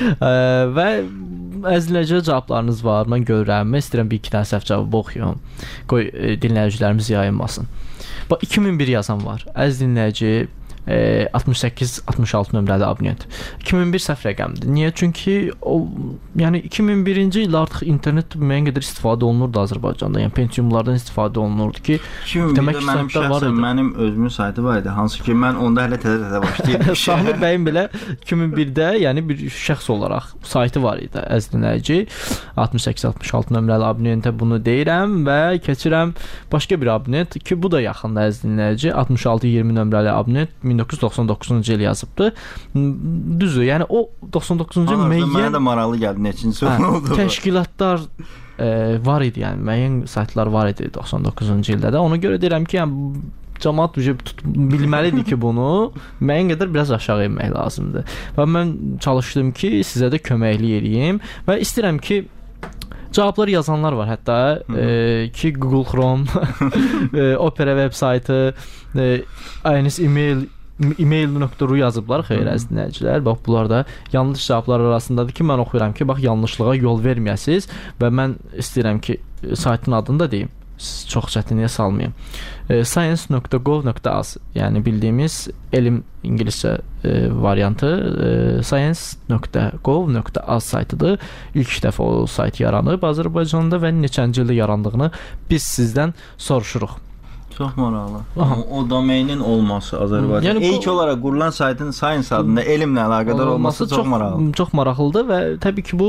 Və əzizləyicilər cavablarınız var. Mən görürəm. Mən istəyirəm bir iki dənə səhv cavabı oxuyum. Qoy e, dinləyicilərimiz yayınmasın. Bax, iki min bir yazan var. Əziz dinləyici, e, altmış səkkiz altmış altı nömrəli abunent. iki min bir səhv rəqəmdir. Niyə? Çünki o, yəni iki min birinci ildə artıq internet müəyyən qədər istifadə olunurdu Azərbaycanda. Yəni Pentiumlardan istifadə olunurdu ki, demək ki, mənim şəxsən mənim özümün saytı var idi. Hansı ki, mən onda hələ təzə-təzə başlayırdım. Samir bəyin belə iki min birdə, yəni bir şəxs olaraq saytı var idi, əziz dinləyici. altmış səkkiz altmış altı nömrəli abunentə bunu deyirəm və keçirəm başqa bir abunent ki, bu da yaxında, əziz dinləyici. altmış altı iyirmi nömrəli abunent min doqquz yüz doxsan doqquzuncu il yazıbdı. Düzdür, yəni o doxsan doqquzuncu il müəyyən... Mənə də maraqlı gəldi, neçinci hə, oldu. Təşkilatlar e, var idi, yəni müəyyən saytlar var idi doxsan doqquzuncu ildə də. Ona görə deyirəm ki, yəni cəmaət bilməlidir ki, bunu müəyyən qədər biraz aşağı inmək lazımdır. Və mən çalışdım ki, sizə də köməklik eləyim və istəyirəm ki, cavablar yazanlar var hətta e, ki, Google Chrome, e, Opera web saytı, e, aynis email email nöqtə ru yazıblar, xeyr əziz dinləyicilər. Bax, bunlar da yanlış cavablar arasındadır ki, mən oxuyuram ki, bax, yanlışlığa yol verməyəsiniz və mən istəyirəm ki, saytın adını da deyim. Çox çətinliyə salmayım. E, science nöqtə gov nöqtə az, yəni bildiyimiz elm ingiliscə e, variantı e, science nöqtə gov nöqtə az saytıdır. İlk dəfə o sayt yaranıb Azərbaycanda və neçənci ildə yarandığını biz sizdən soruşuruq. Çox maraqlı. O, o domeinin olması Azərbaycanda. Yəni, ilk bu, olaraq qurulan saytın science adında elmlə əlaqədar olması, olması çox, çox maraqlı. Çox maraqlıdır və təbii ki, bu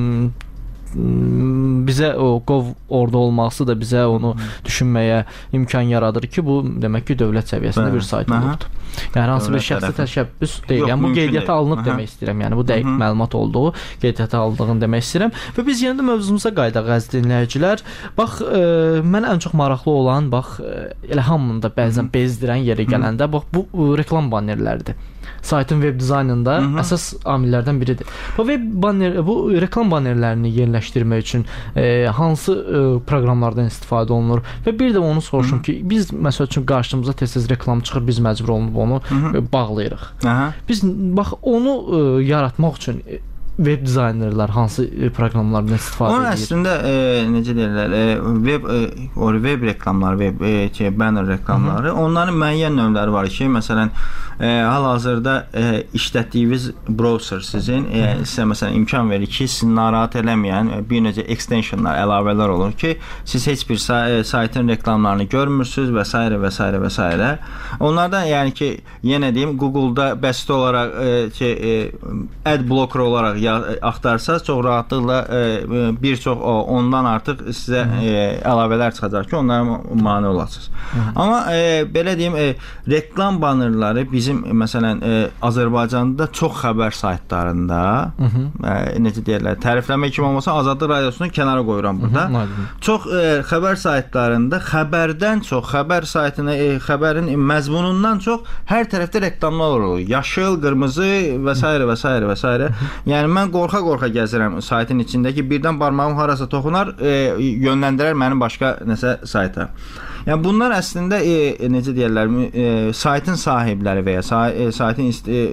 bizə o Gov orada olması da bizə onu düşünməyə imkan yaradır ki, bu demək ki, dövlət səviyyəsində bir sayt olubdur. Yəni hansı bir şəxsi təşəbbüs deyil. Yəni bu qeydiyyata alınıb Aha. demək istəyirəm. Yəni bu dəqiq Hı -hı. məlumat olduğu, qeydiyyata alındığını demək istəyirəm. Və biz yenə də mövzumuza qayıdaq, əziz dinləyicilər. Bax, e, mənə ən çox maraqlı olan, bax, e, elə hamını da bəzən bezdirən yerə gələndə, bax, bu e, reklam bannerləridir. Saytın web dizaynında Hı -hı. əsas amillərdən biridir. Bu web banner, bu reklam bannerlərini yerləşdirmək üçün e, hansı e, proqramlardan istifadə olunur və bir də onu soruşum Hı -hı. ki, biz məsəl üçün qarşımıza tez-tez reklam çıxır, biz məcbur olunub onu Hı -hı. E, bağlayırıq. Aha. Biz bax onu e, yaratmaq üçün web dizaynerlər hansı proqramlardan istifadə Onun edir? əslində e, necə deyirlər, e, web e, o web reklamları, web e, şey, banner reklamları, Hı -hı. onların müəyyən növləri var ki, məsələn, e, hal-hazırda e, işlətdiyiniz browser sizin e, sizə məsələn imkan verir ki, sizi narahat eləməyən bir necə extensionlar, əlavələr olur ki, siz heç bir say saytın reklamlarını görmürsüz və s. və s. və s. Onlardan yəni ki, yenə deyim, Google-da bəsit olaraq e, şey, e, ad blocker olaraq ya, axtarsaz çox rahatlıqla e, bir çox o, ondan artıq sizə e, əlavələr çıxacaq ki, onlara mane olasınız. Hı -hı. Amma e, belə deyim, e, reklam bannerları bizim məsələn e, Azərbaycanda çox xəbər saytlarında, Hı -hı. e, necə deyirlər, tərifləmək kimi olmasa Azadlıq Radiosunu kənara qoyuram burada. Hı -hı. Çox e, xəbər saytlarında xəbərdən çox, xəbər saytına e, xəbərin məzmunundan çox hər tərəfdə reklamlar olur. Yaşıl, qırmızı və s. və s. və s. Yəni mən qorxa-qorxa gəzirəm saytın içində ki, birdən barmağım harasa toxunar, e, yönləndirər mənim başqa nəsə sayta. Yəni bunlar əslində e, necə deyirlər, e, saytın sahibləri və ya say e, saytın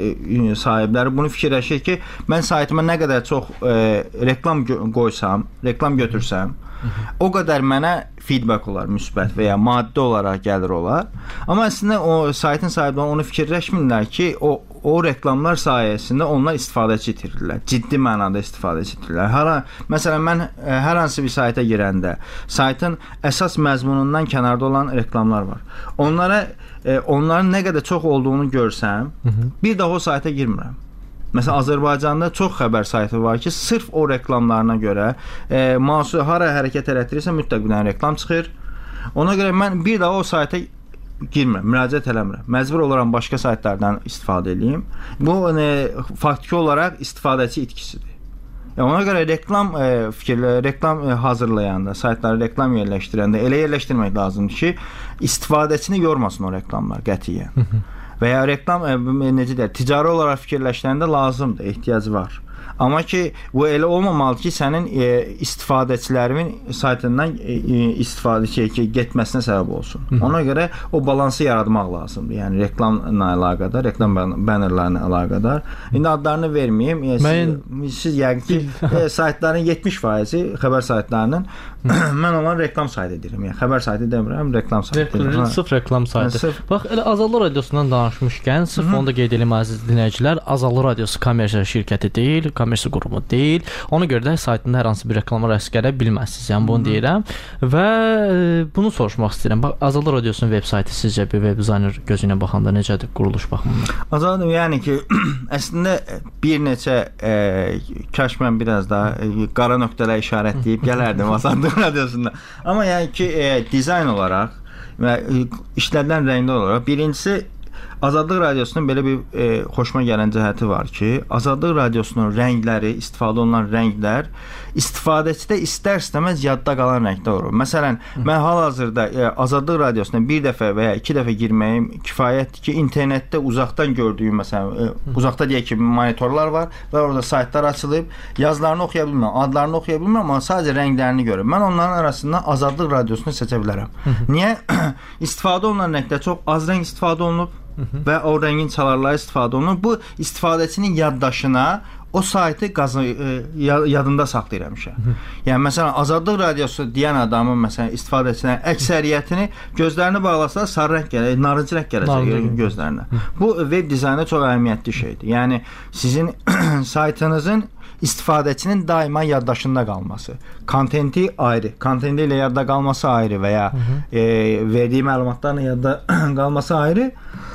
e, sahibləri bunu fikirləşir ki, mən saytıma nə qədər çox e, reklam qoysam, reklam götürsəm, o qədər mənə feedback olar, müsbət və ya maddi olaraq gəlir olar. Amma əslində o saytın sahibləri onu fikirləşmirlər ki, o o reklamlar sayəsində onlar istifadəçi itirirlər. Ciddi mənada istifadəçi itirirlər. Hər məsələn mən hər hansı bir sayta girəndə saytın əsas məzmunundan kənarda olan reklamlar var. Onlara e, onların nə qədər çox olduğunu görsəm, Hı -hı. bir daha o sayta girmirəm. Məsələn, Azərbaycanda çox xəbər saytı var ki, sırf o reklamlarına görə e, mahsul hara hərəkət elətdirirsə mütləq bir dənə reklam çıxır. Ona görə mən bir daha o sayta girmirəm, müraciət eləmirəm. Məcbur olaram başqa saytlardan istifadə edeyim. Bu e, faktiki olaraq istifadəçi itkisidir. E, ona görə reklam e, fikirlə, reklam e, hazırlayanda, saytları reklam yerləşdirəndə elə yerləşdirmək lazımdır ki, istifadəçini yormasın o reklamlar qətiyyən. Və ya reklam e, necə deyir, ticari olaraq fikirləşəndə lazımdır, ehtiyac var. Amma ki, bu elə olmamalı ki, sənin e, istifadəçilərin saytından e, istifadə şey ki, getməsinə səbəb olsun. Hı -hı. Ona görə o balansı yaratmaq lazımdır. Yəni reklamla əlaqədar, reklam bannerlarla əlaqədar. İndi adlarını verməyim. E, Mən... Siz, siz yəqin ki, e, saytların yetmiş faizi xəbər saytlarının mən onları reklam saytı edirəm. Yəni xəbər saytı demirəm, reklam saytı. Reklam, sırf reklam saytı. Sırf... Bax, elə Azadlıq Radiosundan danışmışkən, sırf Hı -hı. onu da qeyd edim əziz dinləyicilər, Azadlıq Radiosu kommersiya şirkəti deyil, kommersiya qurumu deyil. Ona görə də saytında hər hansı bir reklama rast gələ bilməzsiniz. Yəni bunu deyirəm və e, bunu soruşmaq istəyirəm. Bax, Azadlıq Radiosunun veb saytı sizcə bir web dizayner gözü ilə baxanda necədir quruluş baxımından? Azadlıq, yəni ki, əslində bir neçə e, kaş mən biraz daha e, qara nöqtələ işarət deyib gələrdim Azadlıq Radiosunda. Amma yəni ki, e, dizayn olaraq və e, işlədilən rənglər olaraq birincisi Azadlıq Radiosunun belə bir e, xoşuma gələn cəhəti var ki, Azadlıq Radiosunun rəngləri, istifadə olunan rənglər istifadəçidə istər-istəməz yadda qalan rəngdə olur. Məsələn, Hı. mən hal-hazırda e, Azadlıq Radiosuna bir dəfə və ya iki dəfə girməyim kifayətdir ki, internetdə uzaqdan gördüyüm, məsələn, e, uzaqda deyək ki, monitorlar var və orada saytlar açılıb, yazılarını oxuya bilmirəm, adlarını oxuya bilmirəm, amma sadəcə rənglərini görürəm. Mən onların arasından Azadlıq Radiosunu seçə bilərəm. Niyə? İstifadə olunan rəngdə çox az rəng istifadə olunub və o rəngin çalarları istifadə olunur. Bu istifadəçinin yaddaşına o saytı qazı, e, yadında saxlayır həmişə. Yəni məsələn Azadlıq Radiosu deyən adamın məsələn istifadəçilərin əksəriyyətini gözlərini bağlasa sarı rəng gələcək, narıncı rəng gələcək gözlərinə. Bu web dizaynda çox əhəmiyyətli şeydir. Yəni sizin saytınızın istifadəçinin daima yaddaşında qalması. Kontenti ayrı, kontenti ilə yadda qalması ayrı və ya e, verdiyi məlumatlarla yadda qalması ayrı.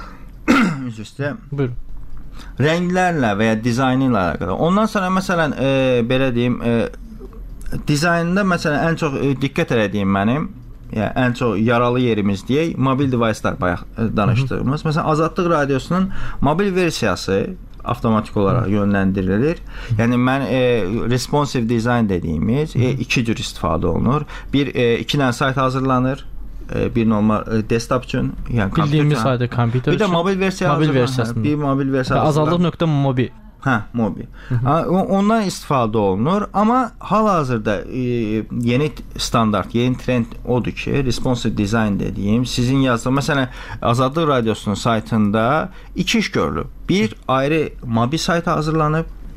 Üzr istəyirəm. Buyurun. Rənglərlə və ya dizaynı ilə əlaqədar. Ondan sonra məsələn e, belə deyim, e, dizaynında məsələn ən çox e, diqqət elədiyim mənim, yəni ən çox yaralı yerimiz deyək, mobil devicelər bayaq e, danışdığımız. Hı -hı. Məsələn Azadlıq Radiosunun mobil versiyası avtomatik olaraq yönləndirilir. Yəni mən e, responsive design dediyimiz e, iki cür istifadə olunur. Bir e, iki dənə sayt hazırlanır. Bir normal desktop üçün, yəni bildiyimiz sayda kompüter üçün. Bir də mobil versiya, mobil versiyası. Bir mobil versiya. Azadlıq.mobi. Hə, mobi. Ondan istifadə olunur, amma hal-hazırda e, yeni standart, yeni trend odur ki, responsive design dediyim, sizin yazdığınız, məsələn, Azadlıq Radiosunun saytında iki iş görülüb. Bir, ayrı mobil sayt hazırlanıb,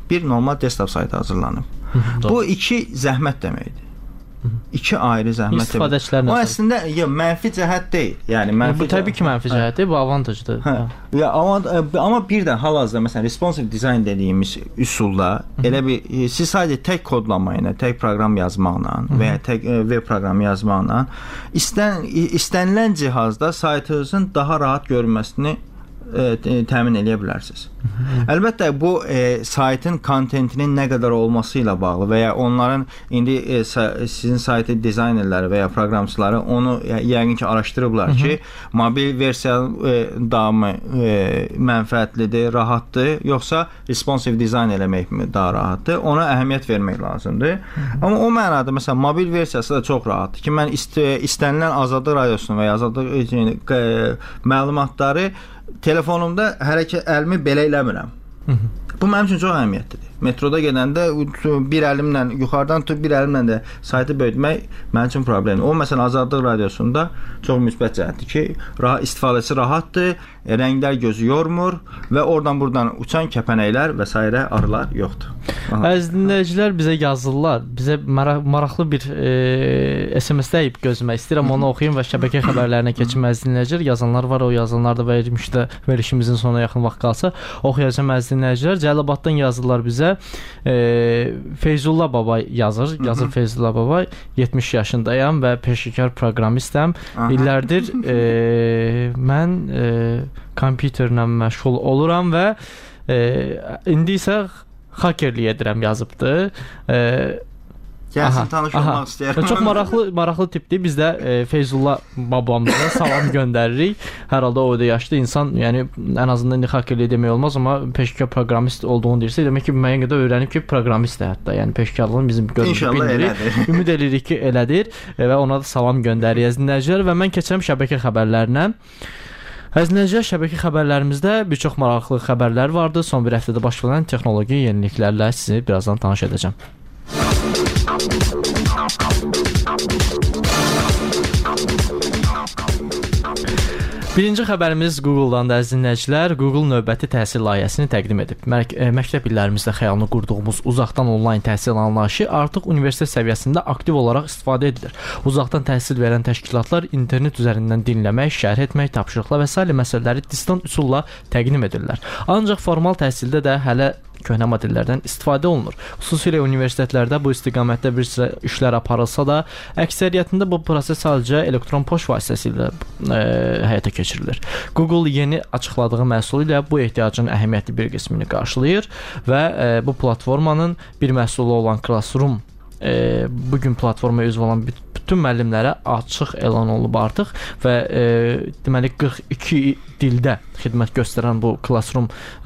bir normal desktop saytı hazırlanıb. Bu iki zəhmət deməkdir. İki ayrı zəhmət. İstifadəçilər o əslində ya mənfi cəhət deyil. Yəni mənfi bu təbii ki, mənfi cəhətdir, bu avantajdır. Hə. Ya amma amma bir də hal-hazırda məsələn responsive design dediyimiz üsulda elə bir siz sadəcə tək kodlama ilə, tək proqram yazmaqla və ya tək web proqramı yazmaqla istən istənilən cihazda saytınızın daha rahat görünməsini e, təmin edə bilərsiniz. Əlbəttə bu e, saytın kontentinin nə qədər olması ilə bağlı və ya onların indi e, sizin saytı dizaynerləri və ya proqramçıları onu yəqin ki araşdırıblar ki, mobil versiya e, daha mı e, mənfəətlidir, rahatdır, yoxsa responsive dizayn eləmək mi daha rahatdır? Ona əhəmiyyət vermək lazımdır. Amma o mənada məsələn mobil versiyası da çox rahatdır ki, mən ist istənilən Azadlıq radiosunu və ya Azadlıq e, məlumatları telefonumda hərəkət əlimi belə eləmirəm. Bu mənim üçün çox əhəmiyyətlidir. Metroda gedəndə bir əlimlə yuxarıdan tutub bir əlimlə də saytı böyütmək mənim üçün problemdir. O məsələn Azadlıq radiosunda çox müsbət cəhətdir ki, rahat istifadəçi rahatdır, rənglər gözü yormur və oradan buradan uçan kəpənəklər və s. arılar yoxdur. Əziz dinləyicilər bizə yazırlar. Bizə mara maraqlı bir e, S M S deyib gözləmək istəyirəm. Onu oxuyum və şəbəkə xəbərlərinə keçim. Əziz dinləyicilər, yazanlar var, o yazanlar da verilmişdə verilişimizin sonuna yaxın vaxt qalsa oxuyacağam. Əziz dinləyicilər, Cəlilabaddan yazırlar bizə. E, Feyzullah baba yazır. Yazır Hı -hı. Feyzullah baba. yetmiş yaşındayam və peşəkar proqramistəm. İllərdir e, mən e, kompüterlə məşğul oluram və e, indi isə hakerlik edirəm yazıbdı. E, Gəlsin tanış olmaq istəyirəm. Çox maraqlı, maraqlı tipdir. Biz də e, Feyzullah babamıza salam göndəririk. Hər halda o da yaşlı insan, yəni ən azından indi hakerlik demək olmaz, amma peşəkar proqramist olduğunu deyirsə, demək ki, müəyyən qədər öyrənib ki, proqramistdir hətta. Yəni peşəkarlığını bizim gözümüzdə bildirir. Ümid edirik ki, elədir e, və ona da salam göndəririk dinləyicilər və mən keçirəm şəbəkə xəbərlərinə. Əziz dinləyicilər, şəbəkə xəbərlərimizdə bir çox maraqlı xəbərlər vardı. Son bir həftədə baş verən texnoloji yeniliklərlə sizi birazdan tanış edəcəm. Birinci xəbərimiz Google-dan da əziz dinləyicilər. Google növbəti təhsil layihəsini təqdim edib. Mək məktəb illərimizdə xəyalını qurduğumuz uzaqdan onlayn təhsil anlayışı artıq universitet səviyyəsində aktiv olaraq istifadə edilir. Uzaqdan təhsil verən təşkilatlar internet üzərindən dinləmək, şərh etmək, tapşırıqlar və sair məsələləri distant üsulla təqdim edirlər. Ancaq formal təhsildə də hələ köhnə modellərdən istifadə olunur. Xüsusilə universitetlərdə bu istiqamətdə bir sıra işlər aparılsa da, əksəriyyətində bu proses sadəcə elektron poçt vasitəsilə e, həyata keçirilir. Google yeni açıqladığı məhsul ilə bu ehtiyacın əhəmiyyətli bir qismini qarşılayır və e, bu platformanın bir məhsulu olan Classroom e, bugün platformaya üzv olan bütün müəllimlərə açıq elan olunub artıq və e, deməli qırx iki dildə xidmət göstərən bu Classroom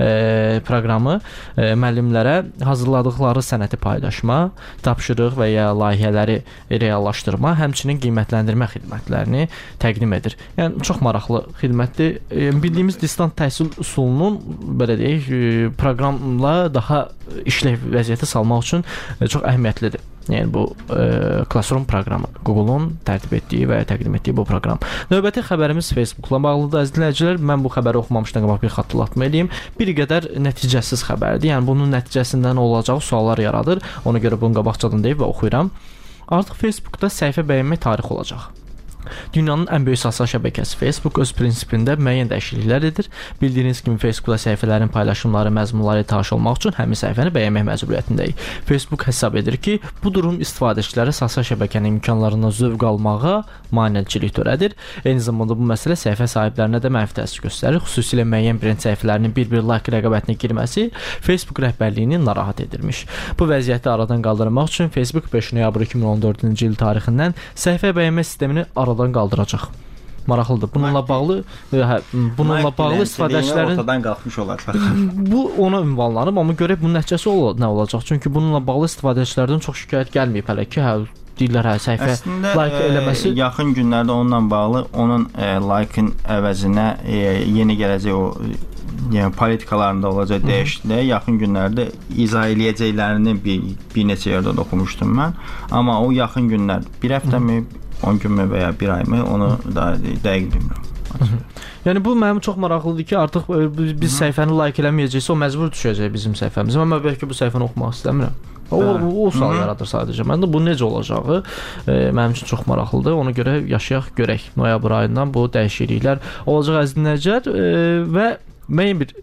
e, proqramı e, müəllimlərə hazırladıqları sənəti paylaşma, tapşırıq və ya layihələri reallaşdırma, həmçinin qiymətləndirmə xidmətlərini təqdim edir. Yəni çox maraqlı xidmətdir. E, bildiyimiz distant təhsil üsulunun belə deyək, e, proqramla daha işləv vəziyyətə salmaq üçün e, çox əhəmiyyətlidir. Yəni bu e, Classroom proqramı, Google-un tərtib etdiyi və təqdim etdiyi bu proqram. Növbəti xəbərimiz Facebook-la bağlıdır. Əziz dinləyicilər, mən bu xəbəri oxumamışdan qabaq bir xatırlatma edeyim. Bir qədər nəticəsiz xəbərdir. Yəni bunun nəticəsində nə olacağı suallar yaradır. Ona görə bunu qabaqcadan deyib və oxuyuram. Artıq Facebookda səhifə bəyənmək tarixi olacaq. Dünyanın ən böyük sosial şəbəkəsi Facebook öz prinsipində müəyyən dəyişikliklər edir. Bildiyiniz kimi Facebookda səhifələrin paylaşımları, məzmunları tanış olmaq üçün həmin səhifəni bəyənmək məcburiyyətindəyik. Facebook hesab edir ki, bu durum istifadəçilərə sosial şəbəkənin imkanlarından zövq almağa maneçilik törədir. Eyni zamanda bu məsələ səhifə sahiblərinə də mənfi təsir göstərir. Xüsusilə müəyyən brend səhifələrinin bir-bir like rəqabətinə girməsi Facebook rəhbərliyini narahat edirmiş. Bu vəziyyəti aradan qaldırmaq üçün Facebook beş noyabr iki min on dördüncü il tarixindən səhifə bəyənmə sistemini aradan qaldıracaq. Maraqlıdır. Bununla bağlı hə, bununla bağlı istifadəçilərin ortadan qalxmış olacaq. Bu ona ünvanlanıb, amma görək bunun nəticəsi ol nə olacaq? Çünki bununla bağlı istifadəçilərdən çox şikayət gəlməyib hələ ki, hə deyirlər hə səhifə əslində, like e, eləməsi yaxın günlərdə onunla bağlı onun e, like-ın əvəzinə e, yeni gələcək o yəni politikalarında olacaq dəyişikliklər yaxın günlərdə izah eləyəcəklərini bir, bir neçə yerdə oxumuşdum mən. Amma o yaxın günlər bir həftəmi, on günmü və ya bir ayımı onu da dəqiq bilmirəm. Yəni bu mənim çox maraqlıdır ki, artıq biz səhifəni like eləməyəcəksə, o məcbur düşəcək bizim səhifəmizə. Mən bəlkə bu səhifəni oxumaq istəmirəm. O, o sual yaradır sadəcə. Məndə bu necə olacağı e, mənim üçün çox maraqlıdır. Ona görə yaşayaq, görək. Noyabr ayından bu dəyişikliklər olacaq əziz dinləyicilər e, və müəyyən bir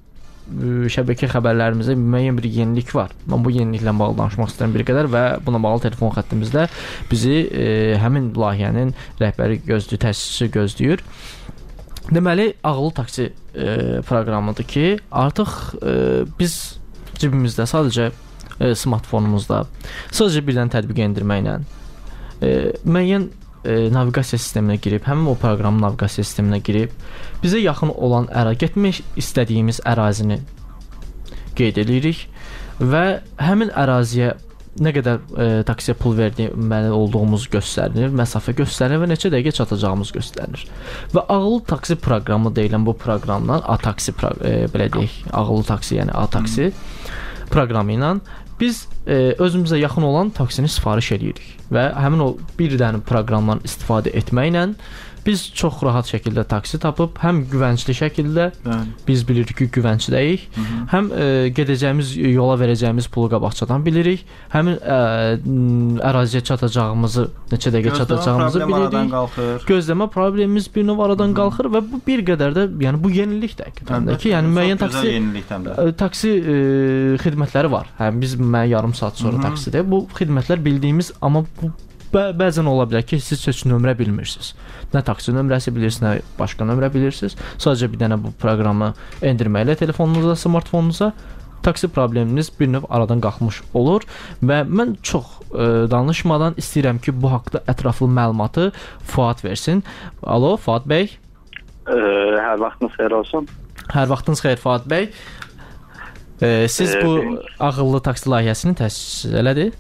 e, şəbəkə xəbərlərimizdə müəyyən bir yenilik var. Mən bu yeniliklə bağlı danışmaq istəyirəm bir qədər və buna bağlı telefon xəttimizdə bizi e, həmin layihənin rəhbəri gözləyir, təsisçisi gözləyir. Deməli, ağıllı taksi e, proqramıdır ki, artıq e, biz cibimizdə sadəcə e, smartfonumuzda sadəcə birdən tətbiq endirməklə e, müəyyən e, naviqasiya sisteminə girib, həmin o proqramın naviqasiya sisteminə girib, bizə yaxın olan əra, getmək istədiyimiz ərazini qeyd edirik və həmin əraziyə nə qədər e, taksiyə pul verməli olduğumuz göstərilir, məsafə göstərilir və neçə dəqiqə çatacağımız göstərilir. Və ağıllı taksi proqramı deyilən bu proqramdan A-taksi e, belə deyək, ağıllı taksi, yəni A-taksi proqramı ilə biz e, özümüzə yaxın olan taksini sifariş edirik və həmin o bir dənə proqramdan istifadə etməklə biz çox rahat şəkildə taksi tapıb, həm güvəncli şəkildə, bəli, biz bilirik ki, güvəncdəyik, hı -hı, həm e, gedəcəyimiz yola verəcəyimiz pulu qabaqcadan bilirik, həmin ə, əraziyə çatacağımızı, neçə dəqiqə çatacağımızı bilirik. Gözləmə problemimiz bir növ aradan, hı -hı, qalxır və bu bir qədər də, yəni bu yenilikdir həqiqətən də ki, yəni müəyyən taksi taksi e, xidmətləri var. Həm biz mən yarım saat sonra, hı -hı, taksidə bu xidmətlər bildiyimiz, amma bu Bə bəzən ola bilər ki, siz heç nömrə bilmirsiniz. Nə taksi nömrəsi bilirsiniz, nə başqa nömrə bilirsiniz. Sadəcə bir dənə bu proqramı endirməklə telefonunuza, smartfonunuza taksi probleminiz bir növ aradan qalxmış olur və mən çox e, danışmadan istəyirəm ki, bu haqqda ətraflı məlumatı Fuad versin. Alo, Fuad bəy. E, hər vaxtınız xeyir olsun. Hər vaxtınız xeyir, Fuad bəy. E, siz e, bu e, ağıllı taksi layihəsini təsis elədi?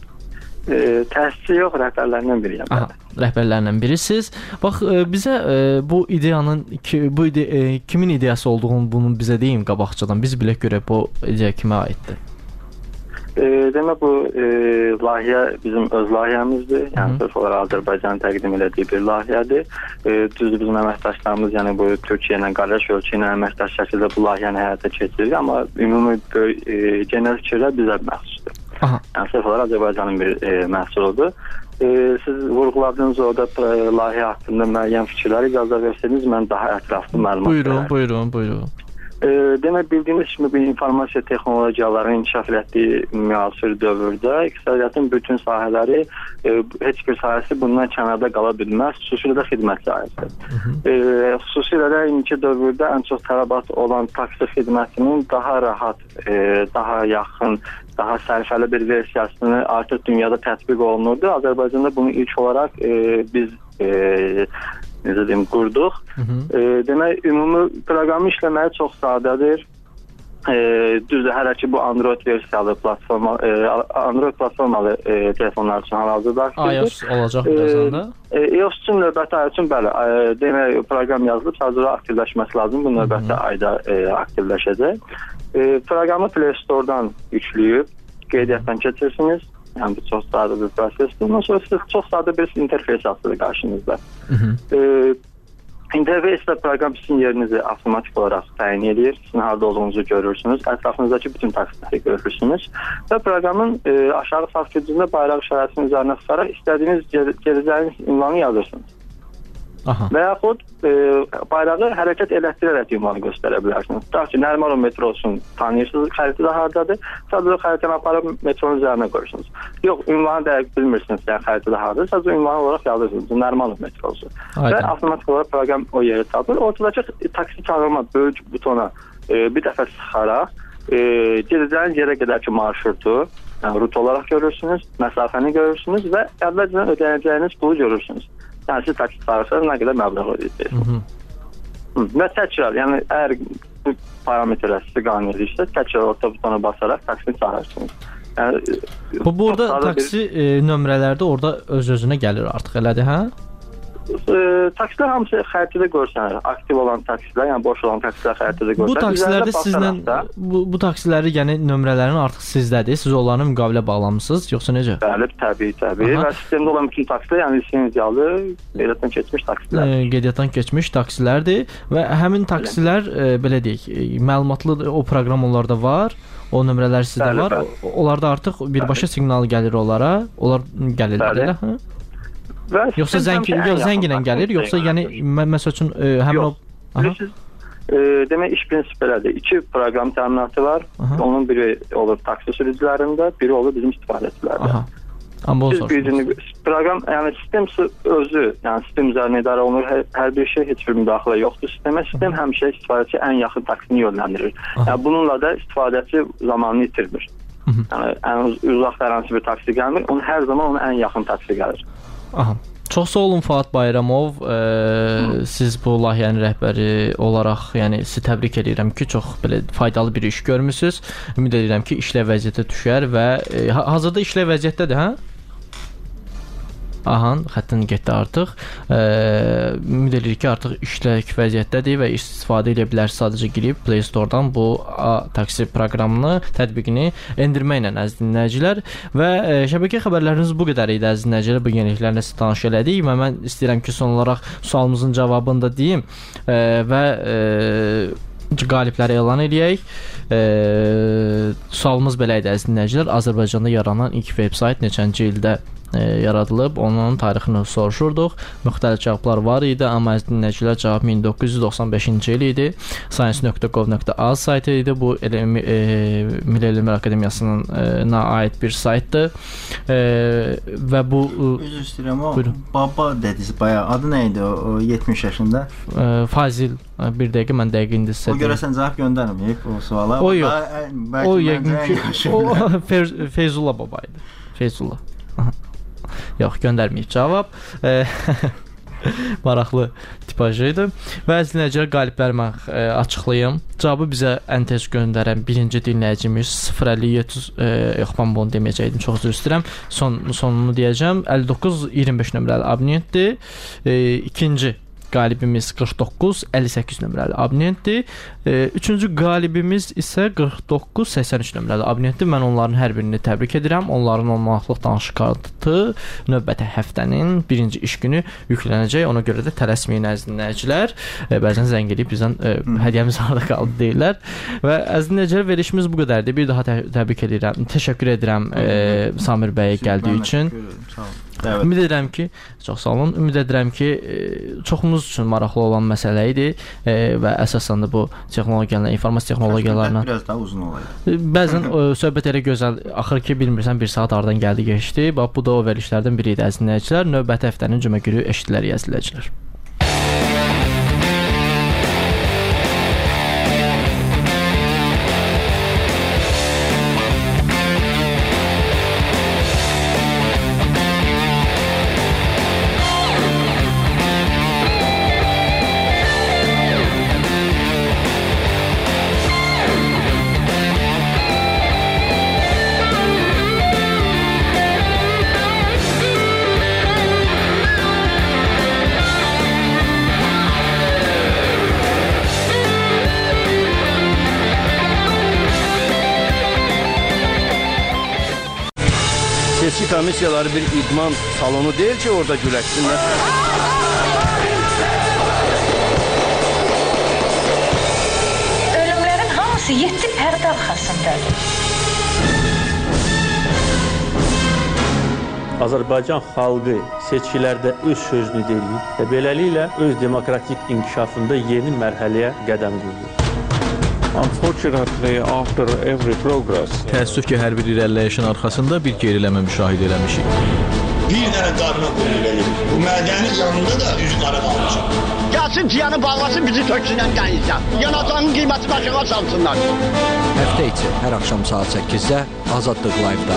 E, təsisçi yox, rəhbərlərindən biriyəm. Aha, rəhbərlərindən birisiz. Bax, e, bizə e, bu ideyanın ki, bu ide, e, kimin ideyası olduğunu bunu bizə deyin qabaqcadan. Biz bilək görək bu ideya kimə aiddir. E, demək bu e, layihə bizim öz layihəmizdir. Yəni sırf olaraq Azərbaycanın təqdim elədiyi bir layihədir. E, düzdür, bizim əməkdaşlarımız, yəni bu Türkiyə ilə qardaş ölkə ilə əməkdaş şəkildə bu layihəni həyata keçirir, amma ümumi e, genel fikirlər bizə məxsusdur. Aha. Yəni sırf olaraq Azərbaycanın bir e, məhsuludur. E, siz vurğuladığınız orada e, layihə haqqında müəyyən fikirləri icazə versəniz, mən daha ətraflı məlumat buyurun, verəm. Buyurun, buyurun. E, demək, bildiyimiz kimi bir informasiya texnologiyalarının inkişaf etdiyi müasir dövrdə iqtisadiyyatın bütün sahələri, e, heç bir sahəsi bundan kənarda qala bilməz, xüsusilə də xidmət sahəsi. E, xüsusilə də indiki dövrdə ən çox tələbat olan taksi xidmətinin daha rahat, e, daha yaxın, daha sərfəli bir versiyasını artıq dünyada tətbiq olunurdu. Azərbaycanda bunu ilk olaraq e, biz e, necə deyim, qurduq. Hı -hı. E, demək, ümumi proqramı işləməyi çox sadədir. E, düzdür, hələ ki bu Android versiyalı platforma, e, Android platformalı e, telefonlar üçün hal-hazırda aktivdir. iOS olacaq birazdan da. E, iOS üçün növbəti ay üçün bəli, e, demək, proqram yazılıb, sadəcə aktivləşməsi lazım. Bu növbəti ayda e, aktivləşəcək. E, proqramı Play Store-dan yükləyib, qeydiyyatdan keçirsiniz. Yəni bu çox sadə bir prosesdir. Ondan sonra siz çox sadə bir interfeys açılır qarşınızda. E, interfeysdə proqram sizin yerinizi avtomatik olaraq təyin edir. Sizin harada olduğunuzu görürsünüz. Ətrafınızdakı bütün taksiləri görürsünüz. Və proqramın e, aşağı sağ küncündə bayraq işarəsinin üzərinə sıxaraq istədiyiniz gedəcəyiniz ünvanı yazırsınız. Aha. Və yaxud e, bayrağı hərəkət elətdirərək ünvanı göstərə bilərsiniz. Tutaq ki, Nərimanov metrosun tanıyırsınız, xəritədə hardadır. Sadəcə xəritəni aparıb metronun üzərinə qoyursunuz. Yox, ünvanı dəqiq bilmirsiniz, yəni xəritədə hardadır. Sadəcə ünvanı olaraq yazırsınız. Nərimanov metrosu. Aynen. Və avtomatik olaraq proqram o yeri tapır. Ortadakı taksi çağırma böyük butona e, bir dəfə sıxaraq e, gedəcəyiniz yerə qədərki marşrutu, yəni rut olaraq görürsünüz, məsafəni görürsünüz və əvvəlcədən ödənəcəyiniz pulu görürsünüz. Yəni siz taksi çağırsanız nə qədər məbləğ ödəyəcəksiniz. Və təkrar, yəni əgər bu parametrlər sizi qane edirsə, təkrar orta butona basaraq taksini çağırırsınız. Yəni, bu burada taksi bir... e, nömrələrdə orada öz-özünə gəlir artıq, elədir, hə? e, taksilər hamısı xəritədə görsənir. Aktiv olan taksilər, yəni boş olan taksilər xəritədə görsənir. Bu taksilərdə sizlə bu, bu taksiləri, yəni nömrələrin artıq sizdədir. Siz onlarla müqavilə bağlamısınız, yoxsa necə? Bəli, təbii, təbii. Aha. Və sistemdə olan bütün taksilər, yəni lisenziyalı, qeydiyyatdan keçmiş taksilər. E, qeydiyyatdan keçmiş taksilərdir və həmin taksilər e, belə deyək, məlumatlı o proqram onlarda var. O nömrələr sizdə bəli, var. Bəli. Onlarda artıq birbaşa bəli. Siqnal gəlir onlara. Onlar gəlirlər elə, hə? Və yoxsa zəngin, yox zənglə gəlir, yoxsa yəni məsəl üçün e, həmin yox. O bilirsiniz, e, demək iş prinsipi belədir. İki proqram təminatı var. Aha. Onun biri olur taksi sürücülərində, biri olur bizim istifadəçilərdə. Aha. Amma o birini, proqram, yəni sistem özü, yəni sistem üzərinə idarə olunur. Hər, hər bir şey, heç bir müdaxilə yoxdur sistemə. Sistem Aha. həmişə istifadəçi ən yaxın taksini yönləndirir. Aha. Yəni bununla da istifadəçi zamanını itirmir. Aha. Yəni ən uzaq hər bir taksi gəlmir, onun hər zaman onun ən yaxın taksi gəlir. Aha. Çox sağ olun Fuad Bayramov. Ee, siz bu layihənin rəhbəri olaraq, yəni sizi təbrik edirəm ki, çox belə faydalı bir iş görmüsüz. Ümid edirəm ki, işlə vəziyyətə düşər və e, hazırda işlə vəziyyətdədir, hə? Aha, xəttin getdi artıq. E, ümid edirik ki, artıq işlək vəziyyətdədir və istifadə edə bilərsiniz. Sadəcə girib Play Store-dan bu taksi proqramını, tətbiqini endirməklə əziz dinləyicilər. Və e, şəbəkə xəbərləriniz bu qədər idi əziz dinləyicilər. Bu yeniliklərlə sizə tanış elədik və mən istəyirəm ki, son olaraq sualımızın cavabını da deyim e, və e, qalibləri elan edək. E, sualımız belə idi əziz dinləyicilər. Azərbaycanda yaranan ilk veb-sayt neçənci ildə E, yaradılıb, onun tarixini soruşurduq. Müxtəlif cavablar var idi, amma əziz dinləyicilər cavab min doqquz yüz doxsan beşinci il idi. science nöqtə gov nöqtə az saytı idi. Bu e, Milli Elmlər Akademiyasının e, aid bir saytdır. E, və bu üzr istəyirəm, o buyurun. Baba dediniz bayağı. Adı nə idi o, o yetmiş yaşında? E, Fazil. Bir dəqiqə mən dəqiq indi sizə. O görəsən cavab göndərməyib o suala. O yox. O yəqin ki, o Feyzullah baba idi. Feyzullah. Yox, göndərməyib cavab. Maraqlı tipaj idi. Və əziz dinləyicilər, qalibləri mən e, açıqlayım. Cavabı bizə ən tez göndərən birinci dinləyicimiz sıfır əlli yeddi e, yox, mən bunu deməyəcəydim, çox üzr istəyirəm. Son, sonunu deyəcəm. əlli doqquz iyirmi beş nömrəli abonentdir. E, ikinci qalibimiz qırx doqquz əlli səkkiz nömrəli abonentdir. E, üçüncü qalibimiz isə qırx doqquz səksən üç nömrəli abonentdir. Mən onların hər birini təbrik edirəm. Onların on manatlıq danışıq kartı növbəti həftənin birinci iş günü yüklənəcək. Ona görə də tələsməyin əziz dinləyicilər. E, bəzən zəng edib bizdən e, hədiyyəmiz harda qaldı deyirlər. Və əziz dinləyicilər, verilişimiz bu qədərdir. Bir daha tə təbrik edirəm. Təşəkkür edirəm e, Samir bəyə gəldiyi üçün. Sağ olun. Evet. Ümid edirəm ki, çox sağ olun. Ümid edirəm ki, çoxumuz üçün maraqlı olan məsələ idi e, və əsasən də bu texnologiyalarla, informasiya texnologiyalarla biraz daha uzun olaydı. Bəzən e, söhbət elə gözəl axır ki, bilmirsən bir saat aradan gəldi keçdi. Bax bu da o verilişlərdən biri idi əziz dinləyicilər. Növbəti həftənin cümə günü eşidilər izləyicilər. Seçki komissiyaları bir idman salonu değil ki orada güləşsinlər. Ölümlərin hamısı yeddi pərdə arxasındadır. Azərbaycan xalqı seçkilərdə öz sözünü deyir və beləliklə öz demokratik inkişafında yeni mərhələyə qədəm qoyur. Unfortunately, after every progress, təəssüf ki, hər bir irəliləyişin arxasında bir geriləmə müşahidə eləmişik. Bir dənə qarına qoyulur verir. Bu mədənin yanında da üzü qara qalmışıq. Gəlsin ciyanı bağlasın, bizi töksünən qənizdən. Yanacağının qiymətini aşağı salsınlar. Həftə içi hər axşam saat səkkizdə Azadlıq Live-da.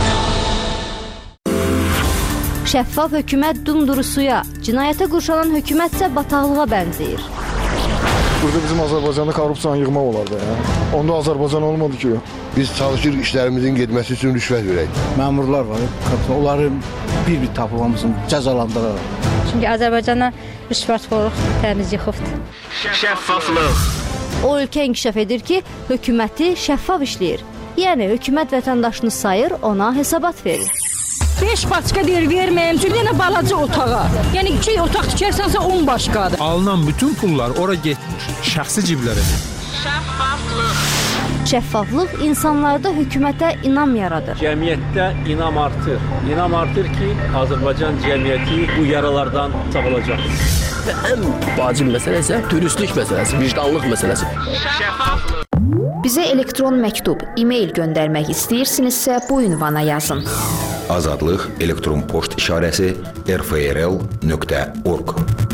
Şəffaf hökumət dumduru suya, cinayətə qurşanan hökumətsə bataqlığa bənzəyir. Burada bizim Azərbaycanda korrupsiyanı yığmaq olardı. Ya. Onda Azərbaycan olmadı ki. Biz çalışırıq işlərimizin getməsi üçün rüşvət verək. Məmurlar var, onları bir-bir tapılmamızın cəzalandıraraq. Çünki Azərbaycana rüşvətxorluq təmiz yıxıbdır. Şəffaflıq. O ölkə inkişaf edir ki, hökuməti şəffaf işləyir. Yəni hökumət vətəndaşını sayır, ona hesabat verir. beş başqa deyir verməyim, çünki yenə balaca otağa. Yəni iki otaq tikərsənsə on başqadır. Alınan bütün pullar ora getmir, şəxsi ciblərə. Şəffaflıq. Şəffaflıq insanlarda hökumətə inam yaradır. Cəmiyyətdə inam artır. İnam artır ki, Azərbaycan cəmiyyəti bu yaralardan sağalacaq. Və ən vacib məsələ isə dürüstlük məsələsi, vicdanlıq məsələsi. Şəffaflıq. Bizə elektron məktub, e-mail göndərmək istəyirsinizsə bu ünvana yazın. Azadlıq elektron poçt işarəsi r f r l nöqtə org.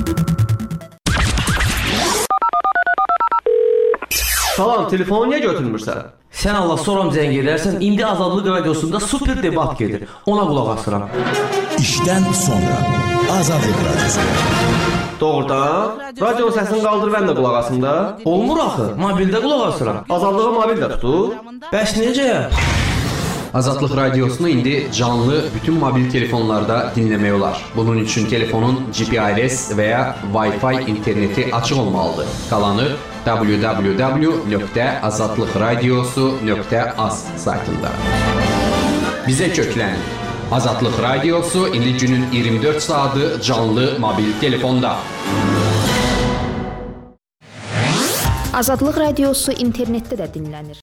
Salam, telefonu niyə götürmürsən? Sən Allah soram zəng edərsən, indi Azadlıq radiosunda super debat gedir. Ona qulaq asıram. İşdən sonra Azadlıq radiosu. Doğrudan? Radionun səsini qaldır, mən də qulaq asım da. Olmur axı, mobildə qulaq asıram. Azadlığı mobildə tutur. Bəs necə? Azadlıq radiosunu indi canlı bütün mobil telefonlarda dinləmək olar. Bunun üçün telefonun G P R S və ya Wi-Fi interneti açıq olmalıdır. Qalanı w w w nöqtə azadlıq radiosu nöqtə az saytında. Bizə köklən. Azadlıq radiosu indi günün iyirmi dörd saatı canlı mobil telefonda. Azadlıq radiosu internetdə də dinlənir.